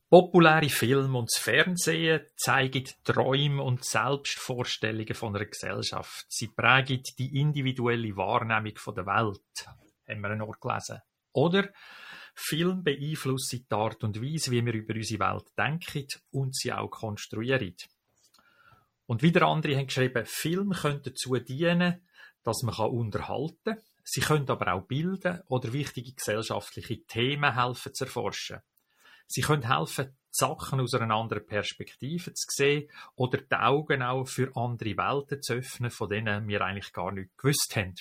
Populäre Filme und das Fernsehen zeigen die Träume und Selbstvorstellungen von einer Gesellschaft. Sie prägen die individuelle Wahrnehmung von der Welt, haben wir noch gelesen. Oder Film beeinflussen die Art und Weise, wie wir über unsere Welt denken und sie auch konstruieren. Und wieder andere haben geschrieben, Filme können dazu dienen, dass man unterhalten kann. Sie können aber auch bilden oder wichtige gesellschaftliche Themen helfen zu erforschen. Sie können helfen, die Sachen aus einer anderen Perspektive zu sehen oder die Augen auch für andere Welten zu öffnen, von denen wir eigentlich gar nicht gewusst haben.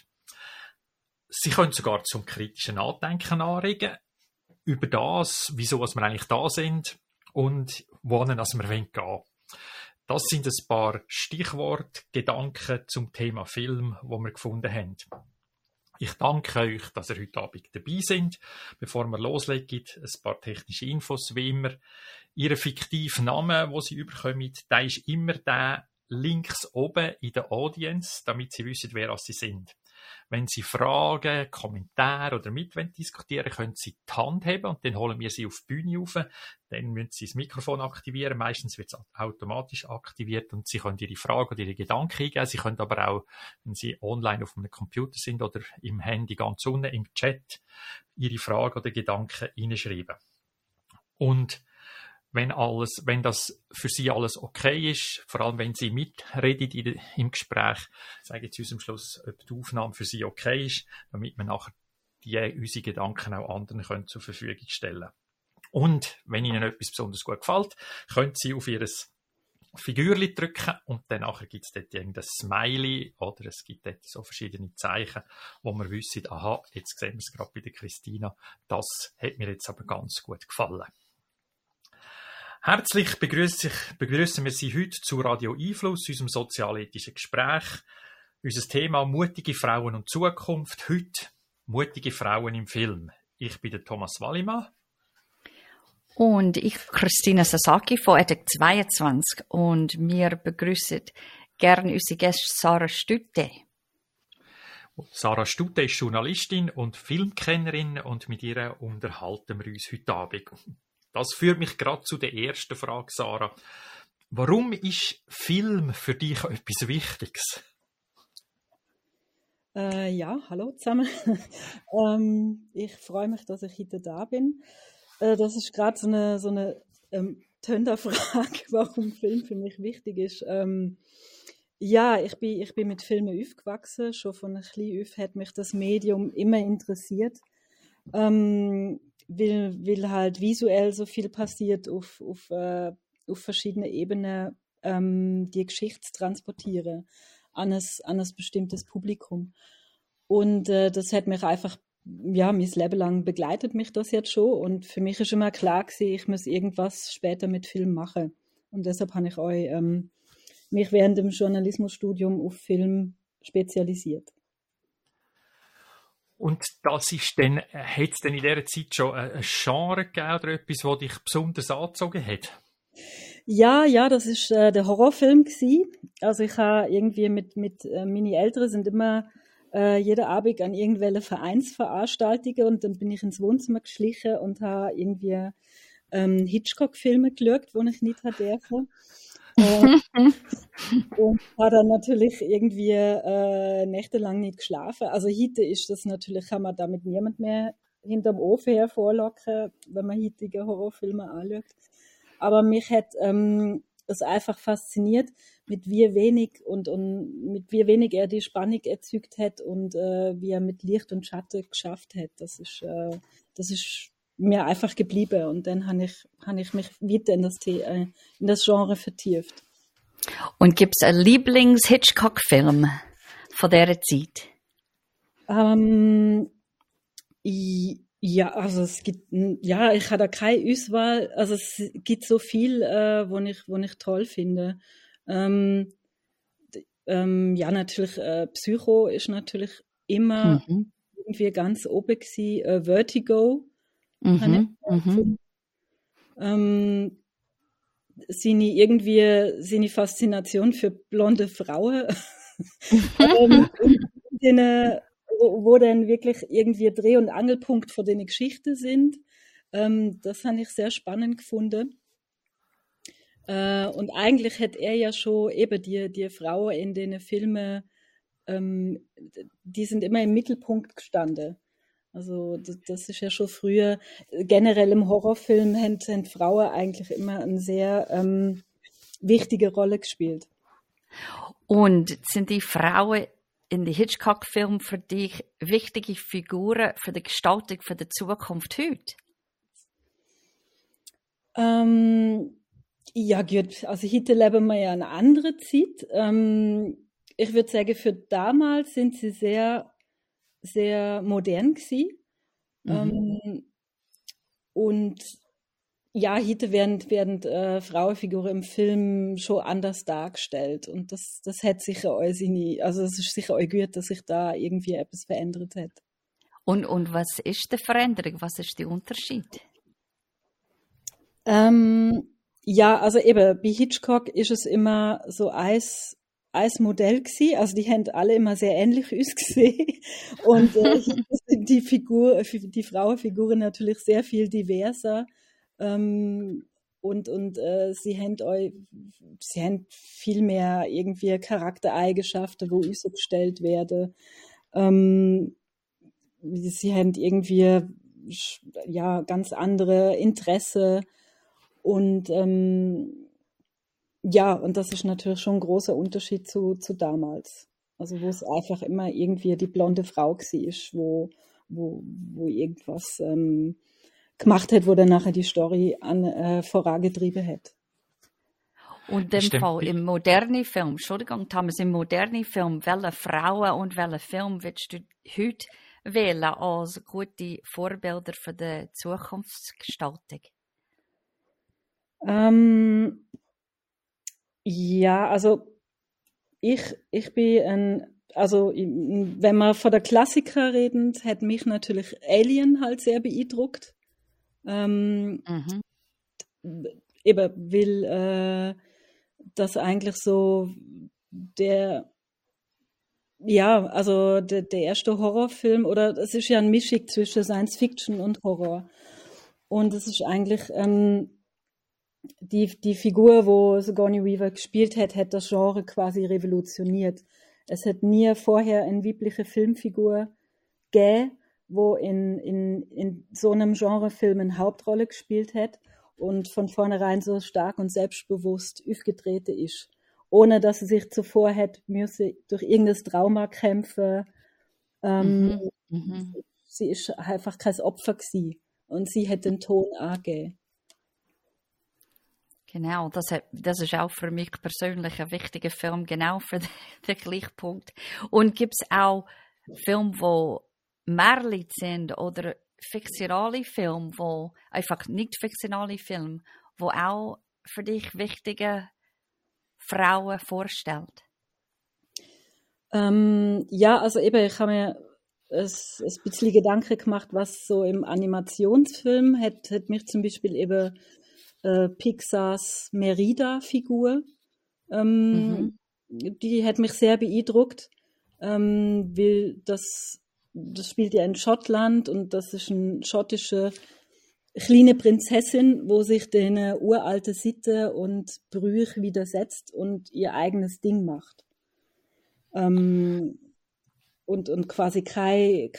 Sie können sogar zum kritischen Nachdenken anregen über das, wieso wir eigentlich da sind und wohin wir gehen wollen. Das sind ein paar Stichworte, Gedanken zum Thema Film, die wir gefunden haben. Ich danke euch, dass ihr heute Abend dabei seid. Bevor wir loslegen, ein paar technische Infos wie immer. Ihr fiktiven Namen, den Sie überkommen, der ist immer der links oben in der Audience, damit Sie wissen, wer Sie sind. Wenn Sie Fragen, Kommentare oder mit diskutieren, können Sie die Hand heben und dann holen wir Sie auf die Bühne rauf. Dann müssen Sie das Mikrofon aktivieren. Meistens wird es automatisch aktiviert und Sie können Ihre Fragen oder Ihre Gedanken eingeben. Sie können aber auch, wenn Sie online auf einem Computer sind oder im Handy ganz unten im Chat, Ihre Fragen oder Gedanken hineinschreiben. Und wenn das für Sie alles okay ist, vor allem wenn Sie mitreden im Gespräch, sagen Sie uns am Schluss, ob die Aufnahme für Sie okay ist, damit wir nachher unsere Gedanken auch anderen können zur Verfügung stellen. Und wenn Ihnen etwas besonders gut gefällt, können Sie auf Ihr Figürchen drücken und dann nachher gibt es dort irgendein Smiley oder es gibt dort so verschiedene Zeichen, wo wir wissen, aha, jetzt sehen wir es gerade bei der Christina, das hat mir jetzt aber ganz gut gefallen. Herzlich begrüßen wir Sie heute zu Radio Einfluss, unserem sozialethischen Gespräch. Unser Thema mutige Frauen und Zukunft. Heute mutige Frauen im Film. Ich bin der Thomas Wallimann. Und ich, Christina Sasaki von EDEC 22. Und wir begrüßen gerne unsere Gäste Sarah Stütte. Sarah Stütte ist Journalistin und Filmkennerin und mit ihr unterhalten wir uns heute Abend. Das führt mich gerade zu der ersten Frage, Sarah. Warum ist Film für dich etwas Wichtiges? Ja, hallo zusammen. Ich freue mich, dass ich heute da bin. Das ist gerade so eine Tönderfrage, warum Film für mich wichtig ist. Ja, ich bin mit Filmen aufgewachsen. Schon von ein klein auf hat mich das Medium immer interessiert. Weil halt visuell so viel passiert auf verschiedenen Ebenen, die Geschichte zu transportieren an ein bestimmtes Publikum. Und das hat mich einfach, ja, mein Leben lang begleitet mich das jetzt schon. Und für mich ist immer klar gewesen, ich muss irgendwas später mit Film machen. Und deshalb habe ich mich während dem Journalismusstudium auf Film spezialisiert. Und das ist dann, hat es denn in dieser Zeit schon ein Genre gegeben oder etwas, das dich besonders angezogen hat? Ja, das ist der Horrorfilm gewesen. Also ich habe irgendwie mit meine Eltern sind immer jeden Abend an irgendwelche Vereinsveranstaltungen und dann bin ich ins Wohnzimmer geschlichen und habe irgendwie Hitchcock-Filme geschaut, die ich nicht hatte. Und habe dann natürlich irgendwie nächtelang nicht geschlafen. Also heute ist das natürlich, kann man damit niemand mehr hinterm Ofen hervorlocken, wenn man heutige Horrorfilme anschaut. Aber mich hat es einfach fasziniert, mit wie wenig und mit wie wenig er die Spannung erzeugt hat und wie er mit Licht und Schatten geschafft hat. Das ist mir einfach geblieben und dann habe ich mich weiter in das Genre vertieft. Und gibt es einen Lieblings-Hitchcock-Film von dieser Zeit? Ja, also es gibt, ja, ich habe da keine Auswahl. Also es gibt so viel, wo ich toll finde. Ja, natürlich, Psycho ist natürlich immer irgendwie ganz oben gewesen. Vertigo. Seine Faszination für blonde Frauen, wo dann wirklich irgendwie Dreh- und Angelpunkt von den Geschichten sind. Das habe ich sehr spannend gefunden. Und eigentlich hat er ja schon eben die Frauen in den Filmen, die sind immer im Mittelpunkt gestanden. Also das ist ja schon früher, generell im Horrorfilm haben Frauen eigentlich immer eine sehr wichtige Rolle gespielt. Und sind die Frauen in den Hitchcock-Filmen für dich wichtige Figuren für die Gestaltung für die Zukunft heute? Ja gut, also heute leben wir ja eine andere Zeit. Ich würde sagen, für damals sind sie sehr, sehr modern gewesen. Und ja, heute werden Frauenfiguren im Film schon anders dargestellt. Und das hat sicher alles also es ist sicher auch gut, dass sich da irgendwie etwas verändert hat. Und was ist die Veränderung? Was ist der Unterschied? Ja, also eben, bei Hitchcock ist es immer so ein Modell gewesen. Also die haben alle immer sehr ähnlich ausgesehen. Und die Frauenfiguren natürlich sehr viel diverser. Und sie haben viel mehr irgendwie Charaktereigenschaften, wo ausgestellt werden. Sie haben irgendwie ja ganz andere Interessen und ja, und das ist natürlich schon ein großer Unterschied zu damals. Also wo es einfach immer irgendwie die blonde Frau war, wo irgendwas gemacht hat, wo dann nachher die Story vorangetrieben hat. Und im Fall im modernen Film, Entschuldigung, Thomas, im modernen Film, welche Frauen und welche Film würdest du heute wählen als gute Vorbilder für die Zukunftsgestaltung? Ja, also ich bin also wenn wir von der Klassiker reden, hat mich natürlich Alien halt sehr beeindruckt. Eben, weil das eigentlich so also der erste Horrorfilm, oder es ist ja ein Mischung zwischen Science Fiction und Horror. Und es ist eigentlich die Figur, wo Sigourney Weaver gespielt hat das Genre quasi revolutioniert. Es hat nie vorher eine weibliche Filmfigur gegeben, wo in so einem Genrefilm eine Hauptrolle gespielt hat und von vornherein so stark und selbstbewusst aufgetreten ist, ohne dass sie sich zuvor hätte müssen durch irgendein Trauma kämpfen. Sie ist einfach kein Opfer gewesen und sie hat den Ton angegeben. Genau, das ist auch für mich persönlich ein wichtiger Film, genau für den gleichen Punkt. Und gibt es auch Filme, die mehr sind oder fiktionale Filme, wo einfach nicht fiktionale Filme, wo auch für dich wichtige Frauen vorstellt? Ja, also eben, ich habe mir ein bisschen Gedanken gemacht, was so im Animationsfilm hat mich zum Beispiel eben Pixars Merida-Figur, die hat mich sehr beeindruckt, weil das spielt ja in Schottland und das ist eine schottische kleine Prinzessin, wo sich den uralten Sitten und Brüche widersetzt und ihr eigenes Ding macht. Und quasi kein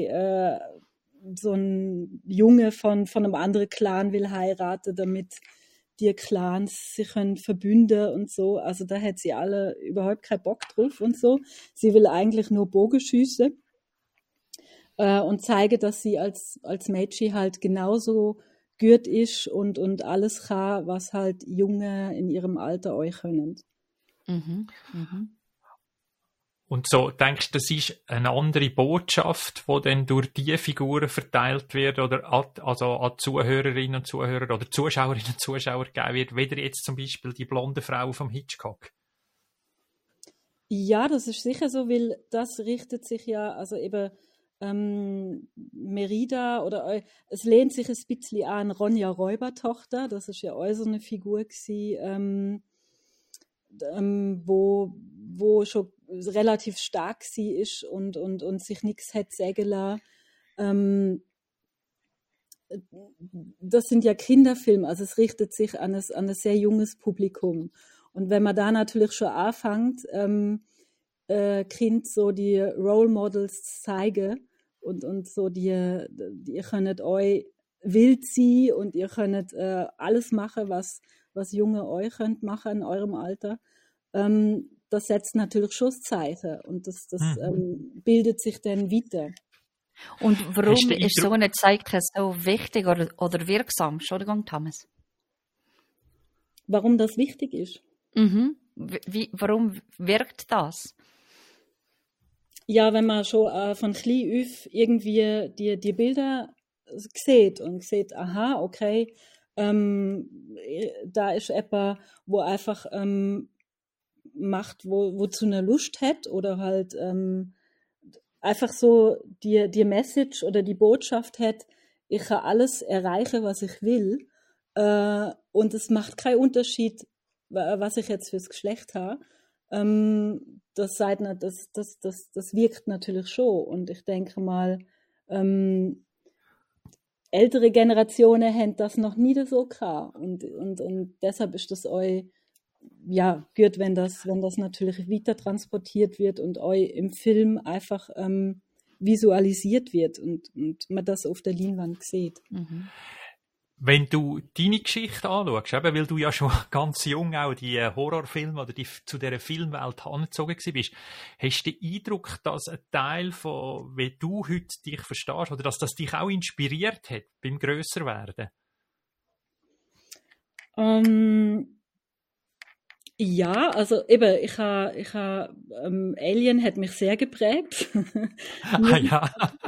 so ein Junge von einem anderen Clan will heiraten, damit die Clans sich können verbünden und so. Also da hat sie alle überhaupt keinen Bock drauf und so. Sie will eigentlich nur Bogen schiessen und zeige, dass sie als Mädchen halt genauso gut ist und alles kann, was halt Junge in ihrem Alter euch können. Und so, denkst du, das ist eine andere Botschaft, die dann durch diese Figuren verteilt wird oder an Zuhörerinnen und Zuhörer oder Zuschauerinnen und Zuschauer gegeben wird, weder jetzt zum Beispiel die blonde Frau vom Hitchcock? Ja, das ist sicher so, weil das richtet sich ja, also eben Merida oder es lehnt sich ein bisschen an Ronja Räubertochter, das ist ja auch so eine Figur gewesen, wo schon relativ stark sie ist und sich nichts hat sagen lassen. das sind ja Kinderfilme, also es richtet sich an ein sehr junges Publikum. Und wenn man da natürlich schon anfängt, Kind so die Role Models zeigen und so ihr könnt euch wild sein und ihr könnt alles machen, was Junge euch könnt machen in eurem Alter, das setzt natürlich schon das Zeichen und das bildet sich dann weiter. Und warum ist so ein Zeichen so wichtig oder wirksam? Entschuldigung, Thomas. Warum das wichtig ist? Warum wirkt das? Ja, wenn man schon von klein auf irgendwie die Bilder sieht und sieht, aha, okay, da ist jemand, wo einfach macht, wo zu einer Lust hat oder halt einfach so die Message oder die Botschaft hat, ich kann alles erreichen, was ich will, und es macht keinen Unterschied, was ich jetzt fürs Geschlecht habe. Das wirkt natürlich schon. Und ich denke mal, ältere Generationen haben das noch nie so gehabt. Und deshalb ist das euch gut, wenn das natürlich weiter transportiert wird und euch im Film einfach visualisiert wird und man das auf der Leinwand sieht. Mhm. Wenn du deine Geschichte anschaust, eben, weil du ja schon ganz jung auch die Horrorfilme oder zu dieser Filmwelt angezogen bist, hast du den Eindruck, dass ein Teil von, wie du heute dich verstehst, oder dass das dich auch inspiriert hat beim Grösserwerden? Ja, also eben, Alien hat mich sehr geprägt. Ja.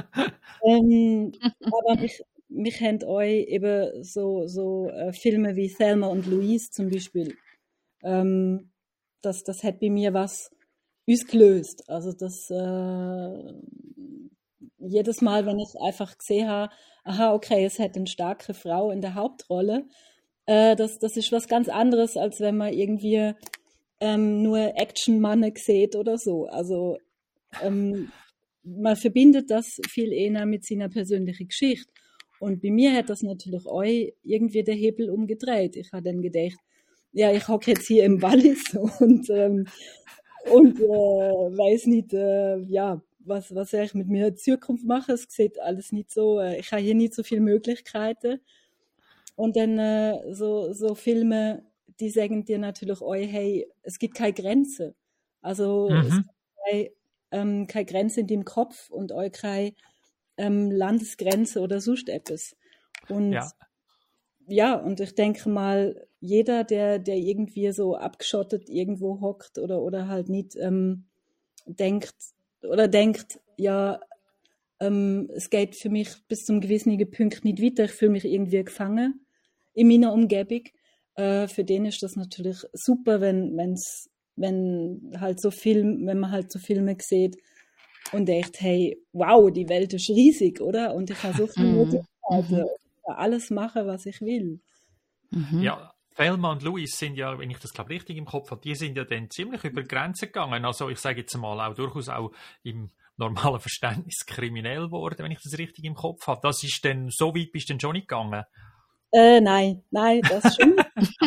Aber mich haben euch eben so Filme wie Thelma und Louise zum Beispiel, das hat bei mir was ausgelöst. Also das jedes Mal, wenn ich einfach gesehen habe, aha, okay, es hat eine starke Frau in der Hauptrolle, das ist was ganz anderes, als wenn man irgendwie nur Action-Manne sieht oder so. Also man verbindet das viel eher mit seiner persönlichen Geschichte. Und bei mir hat das natürlich auch irgendwie der Hebel umgedreht. Ich habe dann gedacht, ja, ich hocke jetzt hier im Wallis und weiß nicht, was soll ich mit mir in Zukunft machen. Es sieht alles nicht so, ich habe hier nicht so viele Möglichkeiten. Und dann so Filme, die sagen dir natürlich auch, hey, es gibt keine Grenze. Also es gibt keine Grenze in deinem Kopf und auch keine Landesgrenze oder sonst etwas. Und und ich denke mal, jeder, der irgendwie so abgeschottet irgendwo hockt oder halt nicht denkt, ja, es geht für mich bis zum gewissen Punkt nicht weiter, ich fühle mich irgendwie gefangen in meiner Umgebung. Für den ist das natürlich super, wenn man halt so Filme sieht und denkt, hey, wow, die Welt ist riesig, oder? Und ich habe so viele Möglichkeiten. Ich kann alles machen, was ich will. Ja, Thelma und Louise sind ja, wenn ich das glaube richtig im Kopf habe, die sind ja dann ziemlich über die Grenzen gegangen. Also ich sage jetzt mal auch durchaus auch im normalen Verständnis kriminell geworden, wenn ich das richtig im Kopf habe. Das ist dann, so weit bist du dann schon nicht gegangen? Nein, das schon.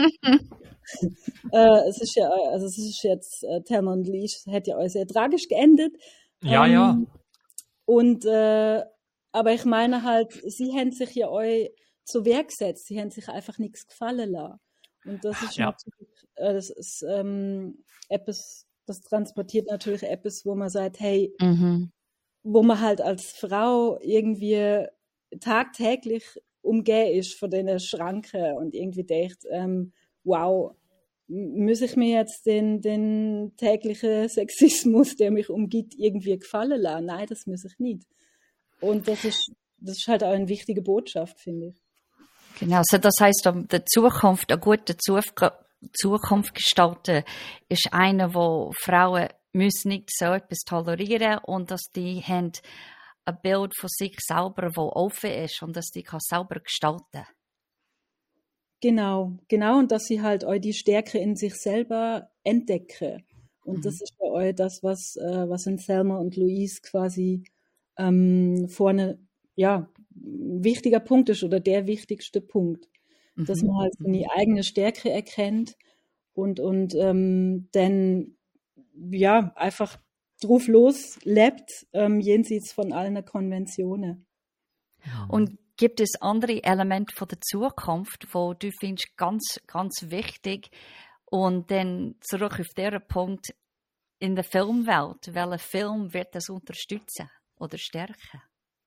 Es ist jetzt, Thelma und Louise hat ja auch sehr tragisch geendet. Ja. Und, aber ich meine halt, sie haben sich ja auch zur Wehr gesetzt. Sie haben sich einfach nichts gefallen lassen. Und das ist natürlich, etwas, das transportiert natürlich etwas, wo man sagt, hey, wo man halt als Frau irgendwie tagtäglich umgeben ist von diesen Schranken und irgendwie denkt, wow, muss ich mir jetzt den täglichen Sexismus, der mich umgibt, irgendwie gefallen lassen? Nein, das muss ich nicht. Und das ist halt auch eine wichtige Botschaft, finde ich. Genau, also das heisst, der Zukunft, eine gute Zukunft gestalten, ist eine, wo Frauen müssen nicht so etwas tolerieren und dass die haben ein Bild von sich selber, das offen ist und dass die selber gestalten kann. Genau. Und dass sie halt auch die Stärke in sich selber entdecken. Und das ist ja auch das, was in Thelma und Louise quasi vorne, ein wichtiger Punkt ist oder der wichtigste Punkt, dass man halt seine eigene Stärke erkennt und dann ja einfach drauf los lebt, jenseits von allen Konventionen. Und gibt es andere Elemente von der Zukunft, wo du findest ganz, ganz wichtig? Und dann zurück auf diesen Punkt in der Filmwelt. Welcher Film wird das unterstützen oder stärken?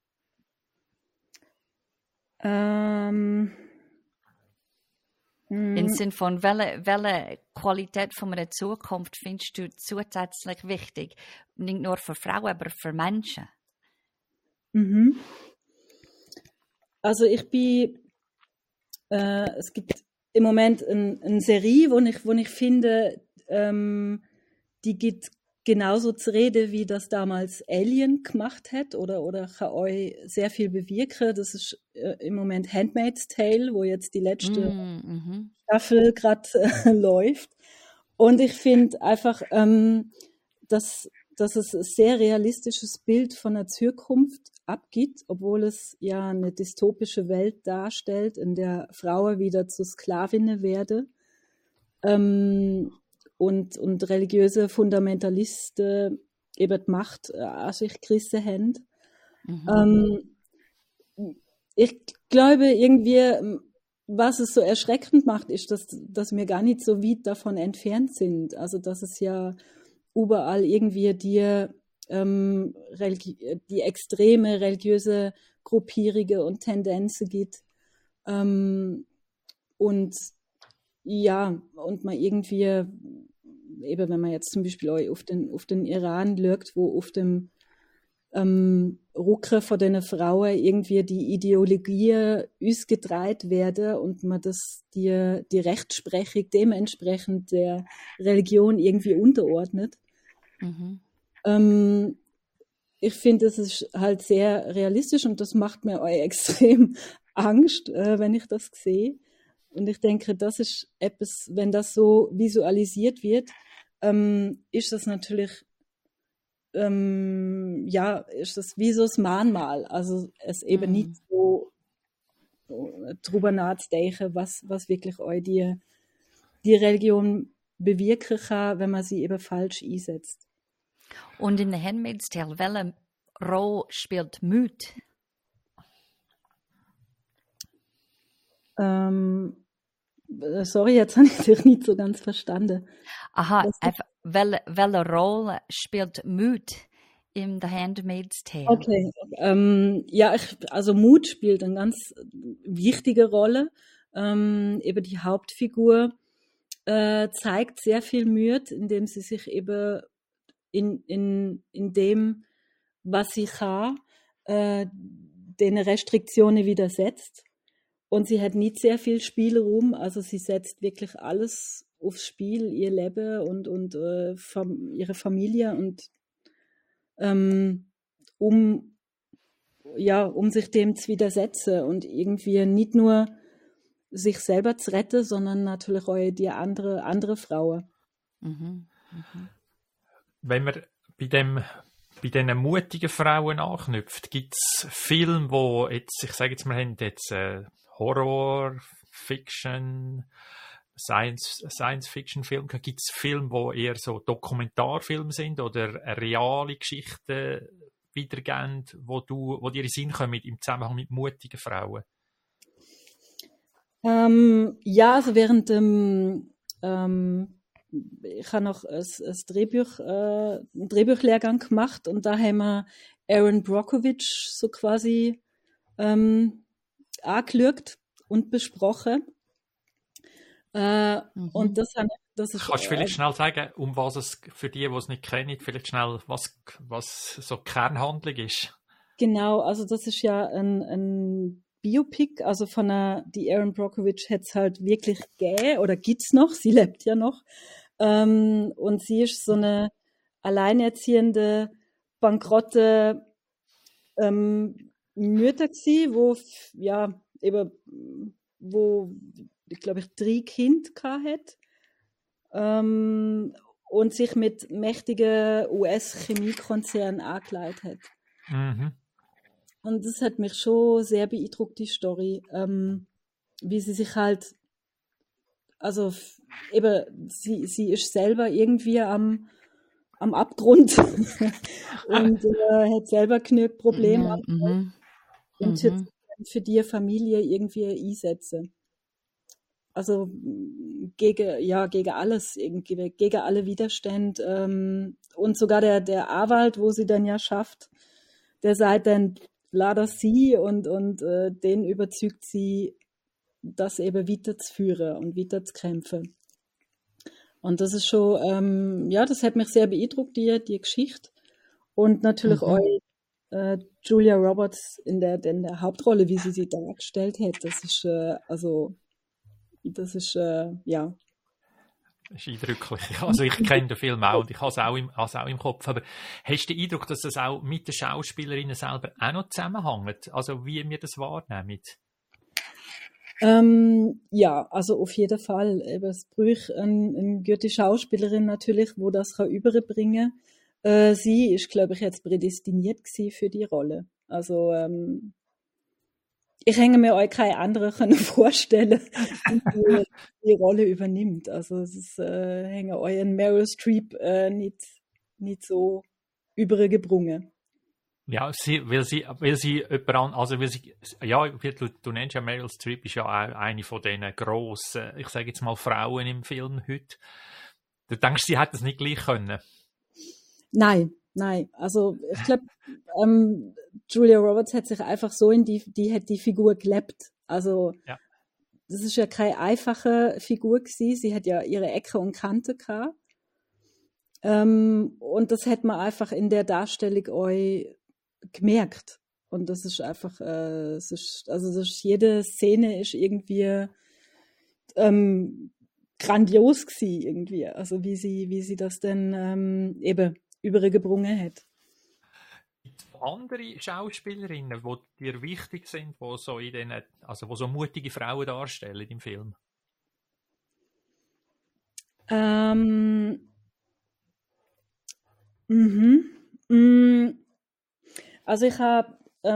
Im Sinne von, welche Qualität von einer Zukunft findest du zusätzlich wichtig? Nicht nur für Frauen, aber für Menschen. Also es gibt im Moment eine Serie, wo ich finde, die geht genauso zu Rede, wie das damals Alien gemacht hat oder kann euch sehr viel bewirken. Das ist im Moment Handmaid's Tale, wo jetzt die letzte Staffel gerade läuft. Und ich finde einfach, dass es ein sehr realistisches Bild von der Zukunft abgibt, obwohl es ja eine dystopische Welt darstellt, in der Frauen wieder zu Sklavinnen werden. Und religiöse Fundamentalisten eben die Macht an sich gerissen haben. Ich glaube irgendwie, was es so erschreckend macht, ist, dass wir gar nicht so weit davon entfernt sind. Also dass es ja überall irgendwie die extreme religiöse Gruppierungen und Tendenzen gibt. Und ja, und man irgendwie, eben wenn man jetzt zum Beispiel auf den Iran schaut, wo auf dem Rücken von den Frauen irgendwie die Ideologie ausgedreht werden und man die Rechtsprechung dementsprechend der Religion irgendwie unterordnet. Ich finde, es ist halt sehr realistisch und das macht mir auch extrem Angst, wenn ich das sehe. Und ich denke, das ist etwas, wenn das so visualisiert wird, ist das natürlich ist das wie so das Mahnmal. Also es eben nicht so drüber nachzudenken, was wirklich euch die Religion bewirken kann, wenn man sie eben falsch einsetzt. Und in der Handmaid's Tale, welche Rolle spielt Mut? Sorry, jetzt habe ich dich nicht so ganz verstanden. Aha, welche Rolle spielt Mut in The Handmaid's Tale? Okay, also Mut spielt eine ganz wichtige Rolle. Eben die Hauptfigur zeigt sehr viel Mut, indem sie sich eben in dem, was sie kann, den Restriktionen widersetzt. Und sie hat nicht sehr viel Spielraum, also sie setzt wirklich alles aufs Spiel, ihr Leben und ihre Familie und um sich dem zu widersetzen und irgendwie nicht nur sich selber zu retten, sondern natürlich auch die andere Frauen. Wenn man bei diesen mutigen Frauen anknüpft, gibt es Filme, wo jetzt, ich sage jetzt, wir haben jetzt Horror, Fiction, Science-Fiction-Filme, gibt es Filme, die eher so Dokumentarfilme sind oder reale Geschichten wiedergeben, wo dir in den Sinn kommen im Zusammenhang mit mutigen Frauen? Also während ich habe noch einen Drehbuchlehrgang gemacht und da haben wir Erin Brockovich so quasi angeschaut und besprochen. Und das ist. Kannst du vielleicht schnell sagen, um was es für die es nicht kennen, vielleicht schnell, was so die Kernhandlung ist? Genau, also das ist ja ein Biopic, also die Erin Brockovich hat es halt wirklich gegeben oder gibt's noch, sie lebt ja noch. Und sie ist so eine alleinerziehende, bankrotte Mutter gsi, wo ich glaube 3 Kinder hatte und sich mit mächtigen US-Chemiekonzernen angelegt hat. Und das hat mich schon sehr beeindruckt, die Story. Wie sie sich halt, also eben, sie ist selber irgendwie am Abgrund und hat selber genug Probleme und jetzt für die Familie irgendwie einsetzen. Also gegen alles irgendwie, gegen alle Widerstände. Und sogar der Anwalt, wo sie dann ja schafft, der sagt dann, leider sie und den überzeugt sie, das eben weiterzuführen und weiterzukämpfen. Und das ist schon, das hat mich sehr beeindruckt, die Geschichte. Und natürlich auch Julia Roberts in der Hauptrolle, wie sie dargestellt hat. Das ist, das ist eindrücklich. Also ich kenne den Film auch und ich habe es auch im Kopf. Aber hast du den Eindruck, dass das auch mit den Schauspielerinnen selber auch noch zusammenhängt? Also wie wir das wahrnehmen? Ja, also auf jeden Fall. Es braucht eine gute Schauspielerin natürlich, wo das überbringen kann. Sie ist, glaube ich, jetzt prädestiniert gewesen für die Rolle. Also ich hänge mir euch keine andere vorstellen, die die Rolle übernimmt. Also es ist, hänge euch in Meryl Streep nicht so übergebrungen. Ja, weil sie jemand an, also weil sie, ja, du nennst ja Meryl Streep, ist ja auch eine von diesen grossen, ich sage jetzt mal Frauen im Film heute. Du denkst, sie hätte das nicht gleich können? Nein. Also ich glaube, Julia Roberts hat sich einfach so die hat die Figur gelebt. Also das ist ja keine einfache Figur gewesen. Sie hat ja ihre Ecke und Kante gehabt. Und das hat man einfach in der Darstellung euch gemerkt. Und das ist einfach, jede Szene ist irgendwie grandios gewesen irgendwie. Also wie sie das denn eben übergebrungen hat. Andere Schauspielerinnen, die dir wichtig sind, wo so mutige Frauen darstellen im Film? Also ich habe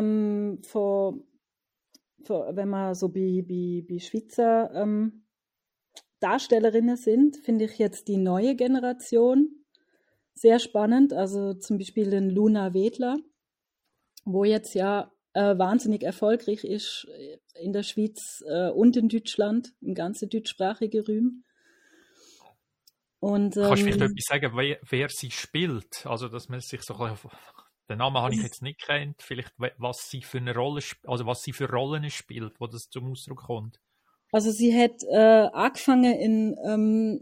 wenn man so bei Schweizer Darstellerinnen sind, finde ich jetzt die neue Generation sehr spannend. Also zum Beispiel den Luna Wedler, wo jetzt ja wahnsinnig erfolgreich ist in der Schweiz und in Deutschland, im ganzen deutschsprachigen Raum. Und, kannst du vielleicht etwas sagen, wer sie spielt? Also, dass man sich so ein bisschen, den Namen habe ich jetzt nicht kennt, vielleicht was sie für eine Rolle, also was sie für Rollen spielt, wo das zum Ausdruck kommt. Also sie hat angefangen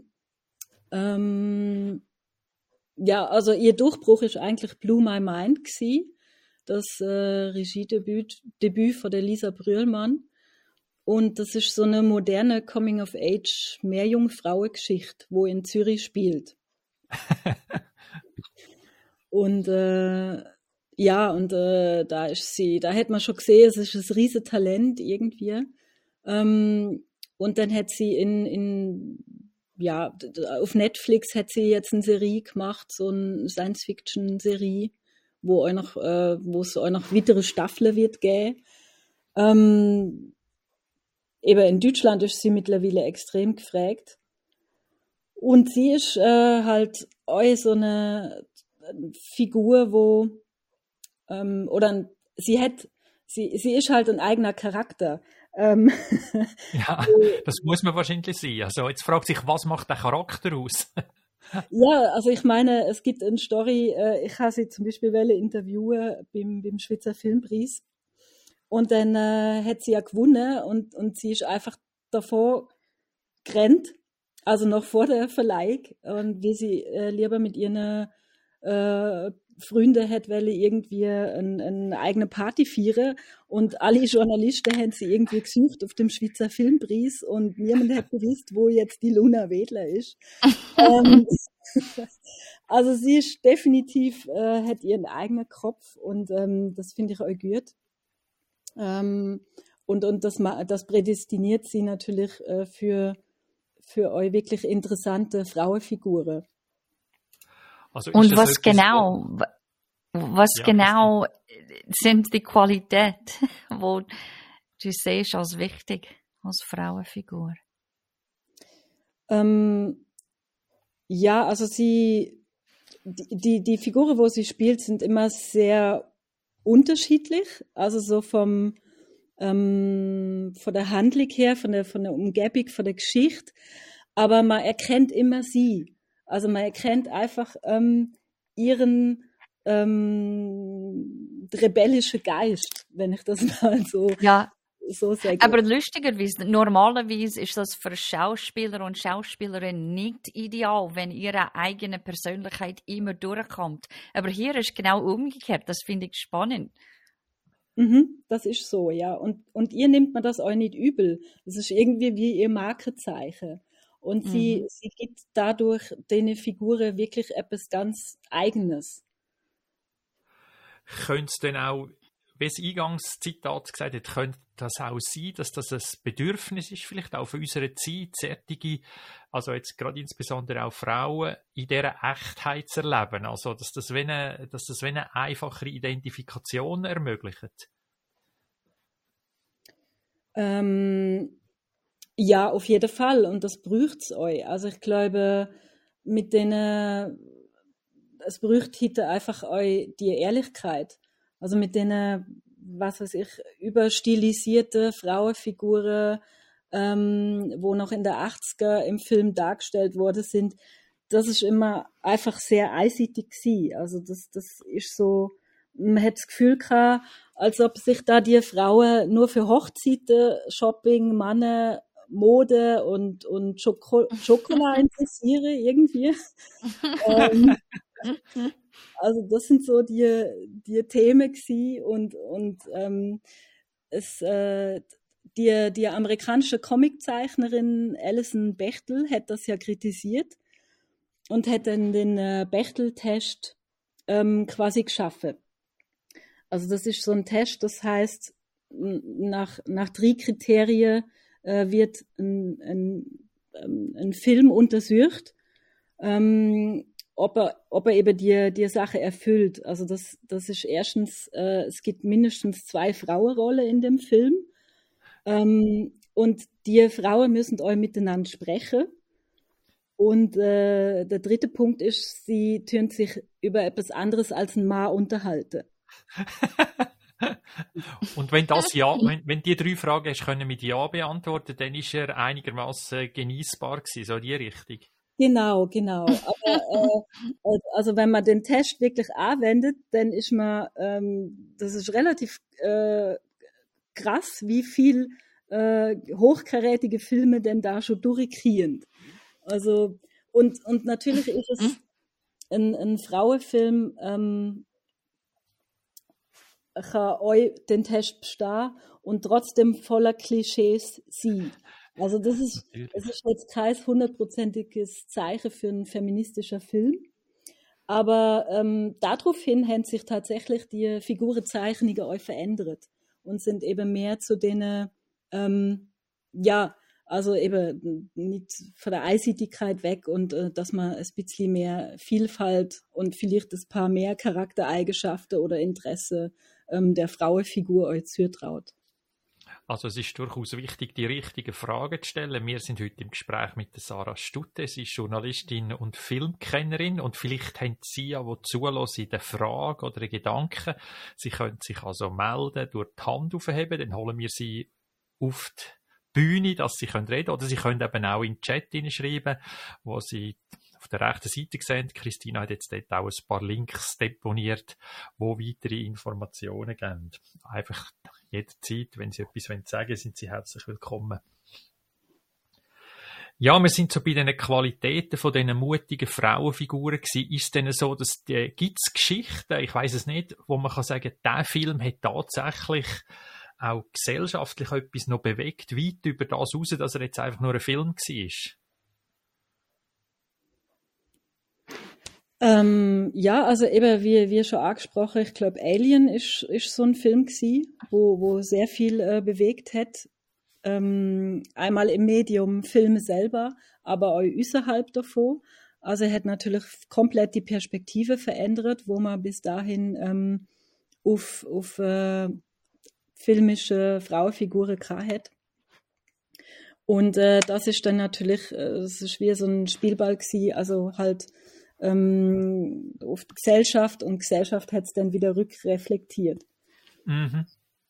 also ihr Durchbruch ist eigentlich Blew My Mind gewesen, das Regiedebüt von der Lisa Brühlmann. Und das ist so eine moderne Coming-of-Age Meerjungfrauen-Geschichte, wo in Zürich spielt. Und da ist sie, da hat man schon gesehen, es ist ein riesen Talent irgendwie. Und dann hat sie auf Netflix hat sie jetzt eine Serie gemacht, so eine Science-Fiction-Serie, wo es auch noch weitere Staffeln wird geben. Eben in Deutschland ist sie mittlerweile extrem gefragt. Und sie ist halt auch so eine Figur, sie ist halt ein eigener Charakter. Ja, das muss man wahrscheinlich sein. Also jetzt fragt sich, was macht der Charakter aus? Ja, also ich meine, es gibt eine Story, ich habe sie zum Beispiel interviewen beim Schweizer Filmpreis. Und dann hat sie ja gewonnen und sie ist einfach davor gerannt, also noch vor der Verleihung, und wie sie lieber mit ihren Freunden hat irgendwie eine eigene Party feiern, und alle Journalisten haben sie irgendwie gesucht auf dem Schweizer Filmpreis und niemand hat gewusst, wo jetzt die Luna Wedler ist. Also sie ist definitiv, hat ihren eigenen Kopf, und das finde ich auch gut. Und das prädestiniert sie natürlich für euch wirklich interessante Frauenfiguren. Also und was genau sind die Qualität, wo du siehst als wichtig, als Frauenfigur? Ja, also die Figuren, wo sie spielt, sind immer sehr unterschiedlich. Also so von der Handlung her, von der Umgebung, von der Geschichte. Aber man erkennt immer sie. Also man erkennt einfach ihren rebellischen Geist, wenn ich das mal so sage. Aber lustigerweise, normalerweise ist das für Schauspieler und Schauspielerinnen nicht ideal, wenn ihre eigene Persönlichkeit immer durchkommt. Aber hier ist genau umgekehrt. Das finde ich spannend. Das ist so, ja. Und ihr nimmt man das auch nicht übel. Das ist irgendwie wie ihr Markenzeichen. Und sie gibt dadurch den Figuren wirklich etwas ganz Eigenes. Könnte es denn auch, wie das Eingangszitat gesagt hat, könnte das auch sein, dass das ein Bedürfnis ist, vielleicht auch für unsere Zeit, solche, also jetzt gerade insbesondere auch Frauen, in dieser Echtheit zu erleben, also dass das wie eine einfachere Identifikation ermöglicht? Ja, auf jeden Fall. Und das braucht's euch. Also ich glaube, es braucht heute einfach euch die Ehrlichkeit. Also mit denen, was weiß ich, überstilisierten Frauenfiguren, wo noch in der 80er im Film dargestellt worden sind, das ist immer einfach sehr einseitig gewesen. Also das ist so, man hat das Gefühl gehabt, als ob sich da die Frauen nur für Hochzeiten, Shopping, Männer, Mode und Schokolade interessieren irgendwie. Also das sind so die Themen gewesen und die amerikanische Comiczeichnerin Alison Bechdel hat das ja kritisiert und hat dann den Bechdel-Test quasi geschaffen. Also das ist so ein Test, das heißt, nach 3 Kriterien wird ein Film untersucht, ob er eben die Sache erfüllt. Also das ist erstens, es gibt mindestens 2 Frauenrollen in dem Film. Und die Frauen müssen auch miteinander sprechen. Und der dritte Punkt ist, sie tun sich über etwas anderes als ein Mann unterhalten. Und wenn die 3 Fragen hast, können mit Ja beantworten, dann ist er einigermaßen genießbar gewesen, so die Richtung. Genau. Aber also wenn man den Test wirklich anwendet, dann ist man, das ist relativ krass, wie viel hochkarätige Filme denn da schon durchkriegen. Also und natürlich ist es ein Frauenfilm kann euch den Test bestehen und trotzdem voller Klischees sein. Also das ist jetzt kein 100%iges Zeichen für einen feministischen Film. Aber daraufhin haben sich tatsächlich die Figurenzeichnungen auch verändert und sind eben mehr zu denen, also eben nicht von der Einseitigkeit weg und dass man ein bisschen mehr Vielfalt und vielleicht ein paar mehr Charaktereigenschaften oder Interesse der Frauenfigur euch zutraut. Also es ist durchaus wichtig, die richtigen Fragen zu stellen. Wir sind heute im Gespräch mit der Sarah Stutte. Sie ist Journalistin und Filmkennerin und vielleicht haben Sie ja, die zuhören, in der Frage oder Gedanken. Sie können sich also melden, durch die Hand aufheben, dann holen wir Sie auf die Bühne, dass Sie reden können. Oder Sie können eben auch in den Chat hineinschreiben, wo Sie auf der rechten Seite sehen. Christina hat jetzt dort auch ein paar Links deponiert, wo weitere Informationen geben. Einfach jederzeit, wenn Sie etwas sagen wollen, sind Sie herzlich willkommen. Ja, wir sind so bei den Qualitäten von diesen mutigen Frauenfiguren gewesen. Ist es denn so, dass gibt es Geschichten, ich weiss es nicht, wo man kann sagen, der Film hat tatsächlich auch gesellschaftlich etwas noch bewegt, weit über das raus, dass er jetzt einfach nur ein Film war? Ja, also eben, wie schon angesprochen, ich glaube, Alien ist so ein Film gewesen, wo sehr viel bewegt hat. Einmal im Medium Film selber, aber auch außerhalb davon. Also er hat natürlich komplett die Perspektive verändert, wo man bis dahin auf filmische Frauenfiguren gehabt. Und das ist dann natürlich, es ist wie so ein Spielball gewesen, also halt auf die Gesellschaft, und die Gesellschaft hat es dann wieder rückreflektiert. Mhm.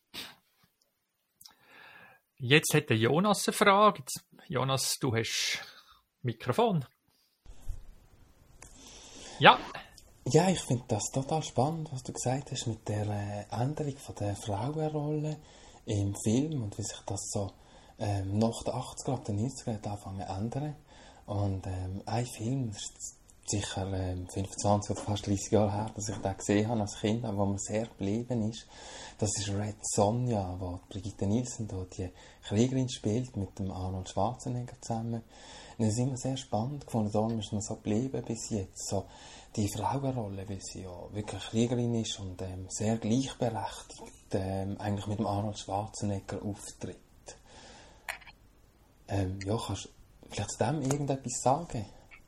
Jetzt hat der Jonas eine Frage. Jonas, du hast Mikrofon. Ja. Ja, ich finde das total spannend, was du gesagt hast mit der Änderung von der Frauenrolle im Film und wie sich das so nach den 80er, ab den 90er hat angefangen zu ändern. Und ein Film, das ist sicher 25 oder fast 30 Jahre her, dass ich den gesehen habe als Kind, wo mir sehr geblieben ist. Das ist Red Sonja, wo Brigitte Nielsen da die Kriegerin spielt mit dem Arnold Schwarzenegger zusammen. Und das ist immer sehr spannend gefunden, darum ist mir so geblieben bis jetzt. So die Frauenrolle, weil sie ja wirklich Kriegerin ist und sehr gleichberechtigt eigentlich mit dem Arnold Schwarzenegger auftritt. Ja, kannst du vielleicht zu dem irgendetwas sagen?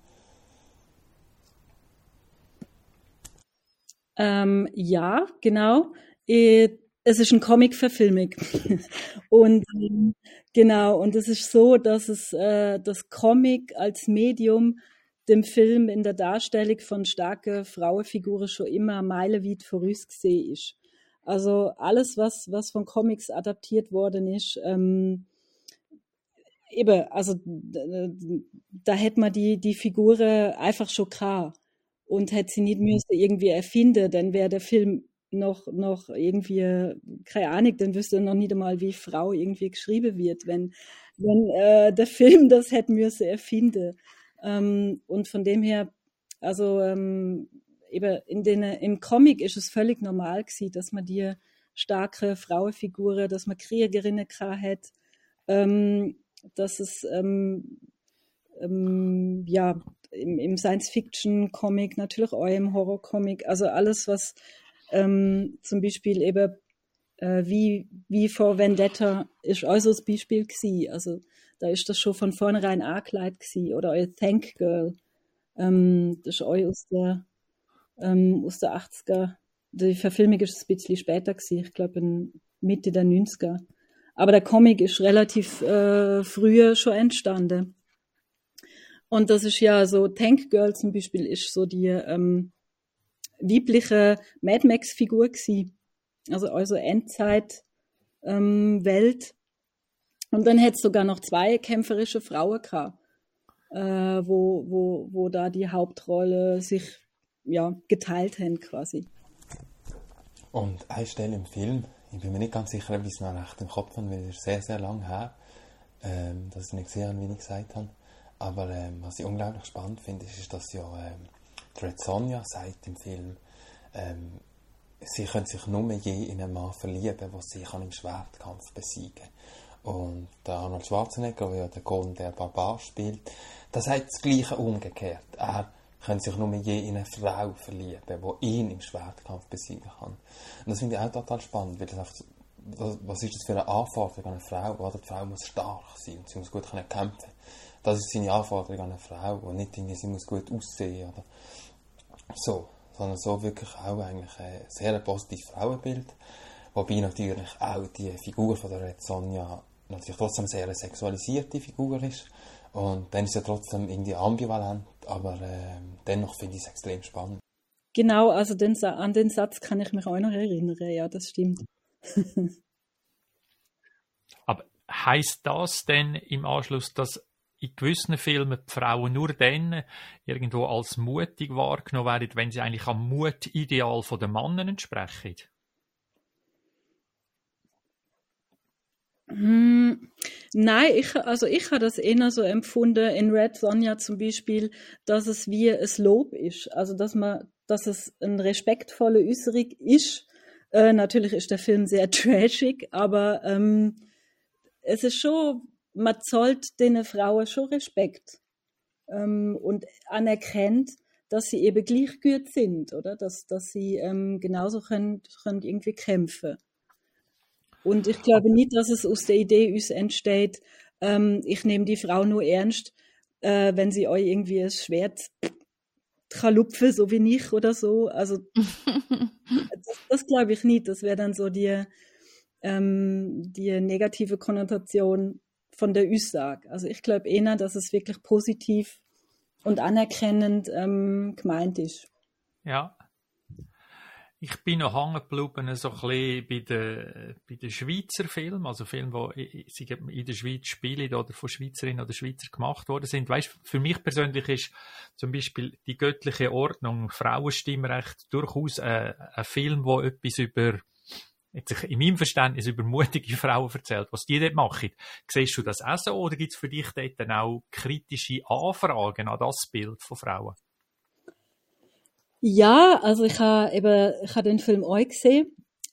Ja, genau. Es ist eine Comic-Verfilmung. Und genau, und es ist so, dass das Comic als Medium dem Film in der Darstellung von starken Frauenfiguren schon immer meilenweit vorausgesehen ist. Also alles, was von Comics adaptiert worden ist, eben, also da hätte man die Figuren einfach schon gehabt und hätte sie nicht müssen irgendwie erfinden, dann wäre der Film noch irgendwie, keine Ahnung, dann wüsste er noch nicht einmal, wie Frau irgendwie geschrieben wird, wenn der Film das hätte müssen erfinden. Und von dem her, also eben im Comic ist es völlig normal gewesen, dass man die starke Frauenfiguren, dass man Kriegerinnen hat, dass es ja im Science-Fiction-Comic, natürlich auch im Horror-Comic, also alles, was zum Beispiel eben wie vor Vendetta ist auch so das Beispiel gewesen. Also da ist das schon von vornherein angekleidet gewesen. Oder euer Thank Girl, das ist auch aus der 80er. Die Verfilmung ist ein bisschen später gewesen, ich glaube in Mitte der 90er. Aber der Comic ist relativ früher schon entstanden. Und das ist ja so, Tank Girl zum Beispiel ist so die weibliche Mad Max-Figur gewesen. Also Endzeit Welt. Und dann hätte es sogar noch 2 kämpferische Frauen gehabt, wo da die Hauptrolle sich ja geteilt haben quasi. Und eine Stelle im Film, ich bin mir nicht ganz sicher, ob ich es noch recht im Kopf habe, weil es ist sehr, sehr lang her, dass ich es nicht gesehen habe, wie ich gesagt habe. Aber was ich unglaublich spannend finde, ist, dass ja die Red Sonja sagt im Film, sie können sich nur je in einen Mann verlieben, der sie im Schwertkampf besiegen kann. Und der Arnold Schwarzenegger, der ja den Golden der Barbar spielt, das sagt das Gleiche umgekehrt. Er kann sich nur je in eine Frau verlieben, die ihn im Schwertkampf besiegen kann. Und das finde ich auch total spannend, weil was ist das für eine Anforderung an eine Frau? Oder die Frau muss stark sein und sie muss gut kämpfen können. Das ist seine Anforderung an eine Frau und nicht irgendwie, sie muss gut aussehen oder so, sondern so wirklich auch eigentlich ein sehr positives Frauenbild, wobei natürlich auch die Figur von der Red Sonja natürlich trotzdem sehr eine sexualisierte Figur ist und dann ist sie trotzdem irgendwie ambivalent, aber dennoch finde ich es extrem spannend. Genau, also an den Satz kann ich mich auch noch erinnern, ja, das stimmt. Aber heisst das denn im Anschluss, dass in gewissen Filmen die Frauen nur dann irgendwo als mutig wahrgenommen werden, wenn sie eigentlich am Mutideal der Männer entsprechen? Nein, ich habe das eher so empfunden in Red Sonja zum Beispiel, dass es wie ein Lob ist. Also dass es eine respektvolle Äußerung ist. Natürlich ist der Film sehr trashig, aber es ist schon, man zollt den Frauen schon Respekt und anerkennt, dass sie eben gleich gut sind, oder? Dass sie genauso können irgendwie kämpfen. Und ich glaube nicht, dass es aus der Idee uns entsteht, ich nehme die Frau nur ernst, wenn sie euch irgendwie ein Schwert kann lupfen, so wie ich oder so. Also das glaube ich nicht. Das wäre dann so die negative Konnotation von der Aussage. Also ich glaube eher, dass es wirklich positiv und anerkennend gemeint ist. Ja. Ich bin noch hängen geblieben so ein bisschen bei den Schweizer Filmen, also Filme, die in der Schweiz spielen oder von Schweizerinnen oder Schweizer gemacht worden sind. Weißt, für mich persönlich ist zum Beispiel die göttliche Ordnung, Frauenstimmrecht durchaus ein Film, wo etwas über, jetzt in meinem Verständnis, über mutige Frauen erzählt. Was die dort machen, siehst du das auch so oder gibt es für dich dort dann auch kritische Anfragen an das Bild von Frauen? Ja, also ich habe den Film auch gesehen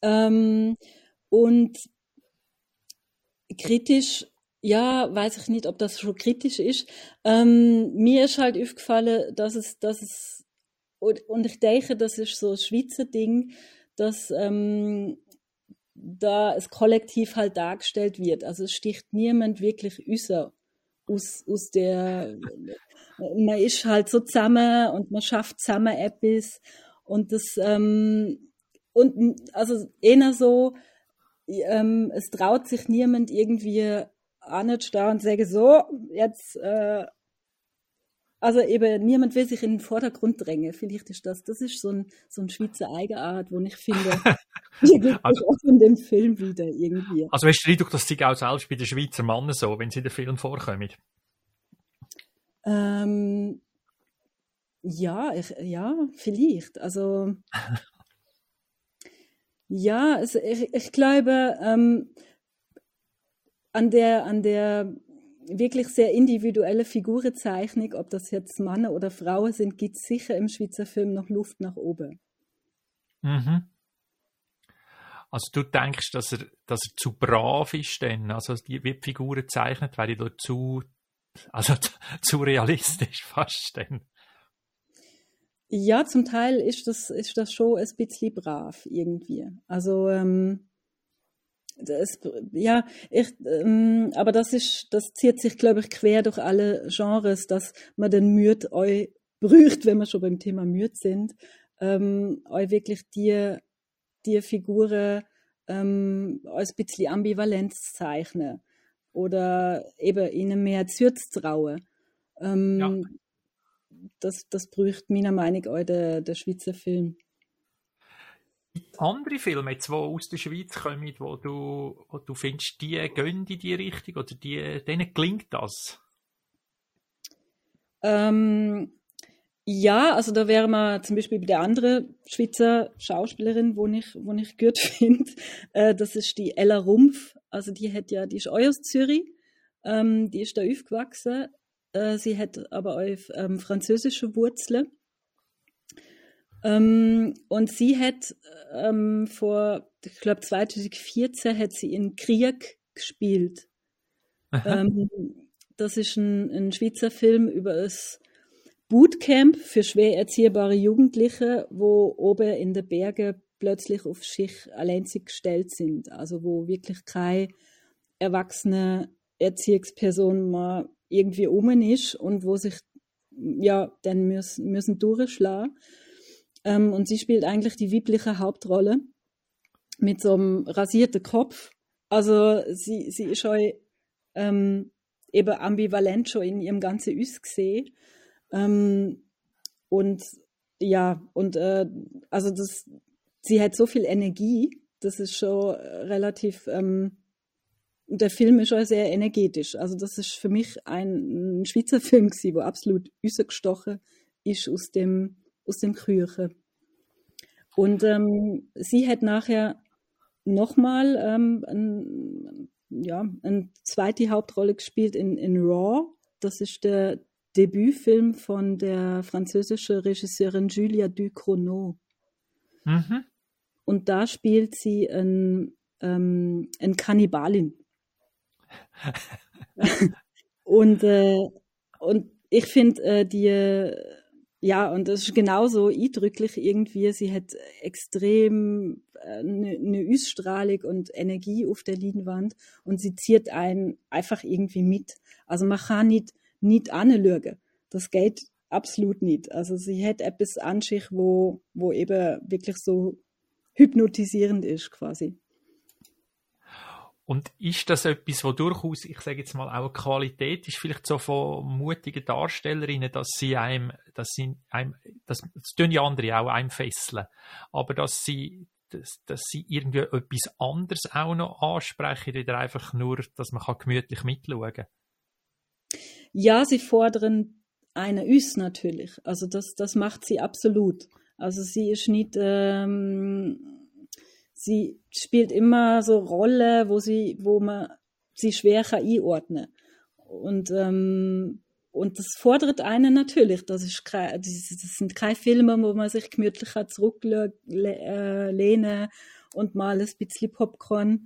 und kritisch, ja, weiß ich nicht, ob das schon kritisch ist. Mir ist halt aufgefallen, dass es und ich denke, das ist so ein Schweizer Ding, dass da es kollektiv halt dargestellt wird. Also es sticht niemand wirklich aus der, man ist halt so zusammen und man schafft zusammen etwas und das, und also eher so, es traut sich niemand irgendwie anzustehen und sagen, so, jetzt, also eben, niemand will sich in den Vordergrund drängen. Vielleicht ist das ist so ein Schweizer Eigenart, wo ich finde, hier gibt es auch in dem Film wieder irgendwie. Also hast du den Eindruck, dass sie auch selbst bei den Schweizer Männern so, wenn sie in den Film vorkommen? Ja, vielleicht. Also ja, ich glaube, an der wirklich sehr individuelle Figurenzeichnung, ob das jetzt Männer oder Frauen sind, gibt es sicher im Schweizer Film noch Luft nach oben. Mhm. Also du denkst, dass er zu brav ist denn? Also wie die Figuren zeichnet, wäre da zu realistisch fast denn? Ja, zum Teil ist das schon ein bisschen brav irgendwie. Also aber das zieht sich, glaube ich, quer durch alle Genres, dass man den Müd euch braucht, wenn wir schon beim Thema Müd sind, euch wirklich die Figuren als ein bisschen Ambivalenz zeichnen oder eben ihnen mehr zuzutrauen. Ja. Das braucht meiner Meinung nach auch der Schweizer Film. Andere Filme, jetzt, die aus der Schweiz kommen, wo du findest, die gehen in die Richtung oder denen gelingt das? Ja, also da wären wir zum Beispiel bei der anderen Schweizer Schauspielerin, wo ich gut finde. Das ist die Ella Rumpf. Also die ist auch aus Zürich. Die ist da aufgewachsen. Sie hat aber auch französische Wurzeln. Und sie hat ich glaube 2014 hat sie in Krieg gespielt. Das ist ein Schweizer Film über das Bootcamp für schwer erziehbare Jugendliche, wo oben in den Bergen plötzlich auf sich alleinzig gestellt sind. Also wo wirklich keine erwachsene Erziehungsperson mal irgendwie ist und wo sich ja dann müssen durchschlagen. Und sie spielt eigentlich die weibliche Hauptrolle mit so einem rasierten Kopf. Also sie ist schon eben ambivalent schon in ihrem ganzen Aussehen. Also sie hat so viel Energie, das ist schon relativ, der Film ist schon sehr energetisch. Also das ist für mich ein Schweizer Film gewesen, wo absolut rausgestochen ist aus dem Küchen. Und sie hat nachher nochmal eine zweite Hauptrolle gespielt in Raw. Das ist der Debütfilm von der französischen Regisseurin Julia Ducournau. Mhm. Und da spielt sie eine Kannibalin. und ich finde und das ist genauso eindrücklich irgendwie. Sie hat extrem eine Ausstrahlung und Energie auf der Leinwand und sie zieht einen einfach irgendwie mit. Also man kann nicht anschauen. Das geht absolut nicht. Also sie hat etwas an sich, wo eben wirklich so hypnotisierend ist quasi. Und ist das etwas, wo durchaus, ich sage jetzt mal, auch eine Qualität ist, vielleicht so von mutigen Darstellerinnen, das tun ja andere auch einem fesseln, aber dass sie irgendwie etwas anderes auch noch ansprechen, oder einfach nur, dass man gemütlich mitschauen kann? Ja, sie fordern eine uns natürlich. Also das macht sie absolut. Also sie ist nicht, sie spielt immer so Rollen, wo man sie schwer einordnen kann. Und das fordert einen natürlich. Das sind keine Filme, wo man sich gemütlich zurücklehnen und mal ein bisschen Popcorn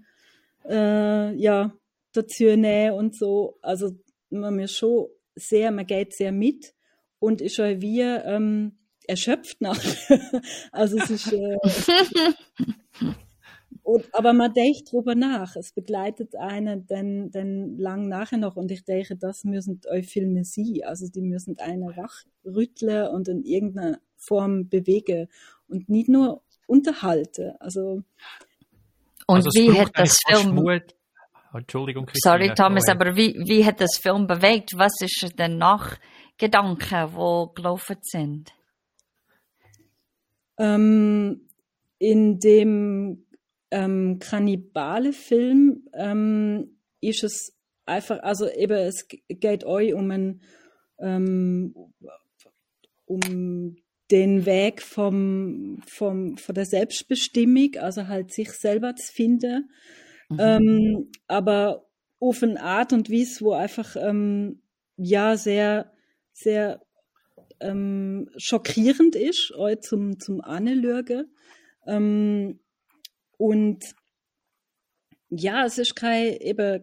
dazu nehmen und so. Also man geht sehr mit und ist auch wie erschöpft nachher. Also es ist aber man denkt drüber nach. Es begleitet einen dann lang nachher noch. Und ich denke, das müssen euch Filme sein. Also die müssen einen wachrütteln und in irgendeiner Form bewegen und nicht nur unterhalten. Und wie hat das Film... Entschuldigung, Christina. Sorry, Thomas, aber wie hat das Film bewegt? Was ist denn Nachgedanken, die gelaufen sind? In dem Kannibale-Film ist es einfach, also eben, es geht euch um den Weg von der Selbstbestimmung, also halt sich selber zu finden, aber auf eine Art und Weise, wo einfach sehr, sehr schockierend ist, euch zum Anschauen. Und ja, es ist keine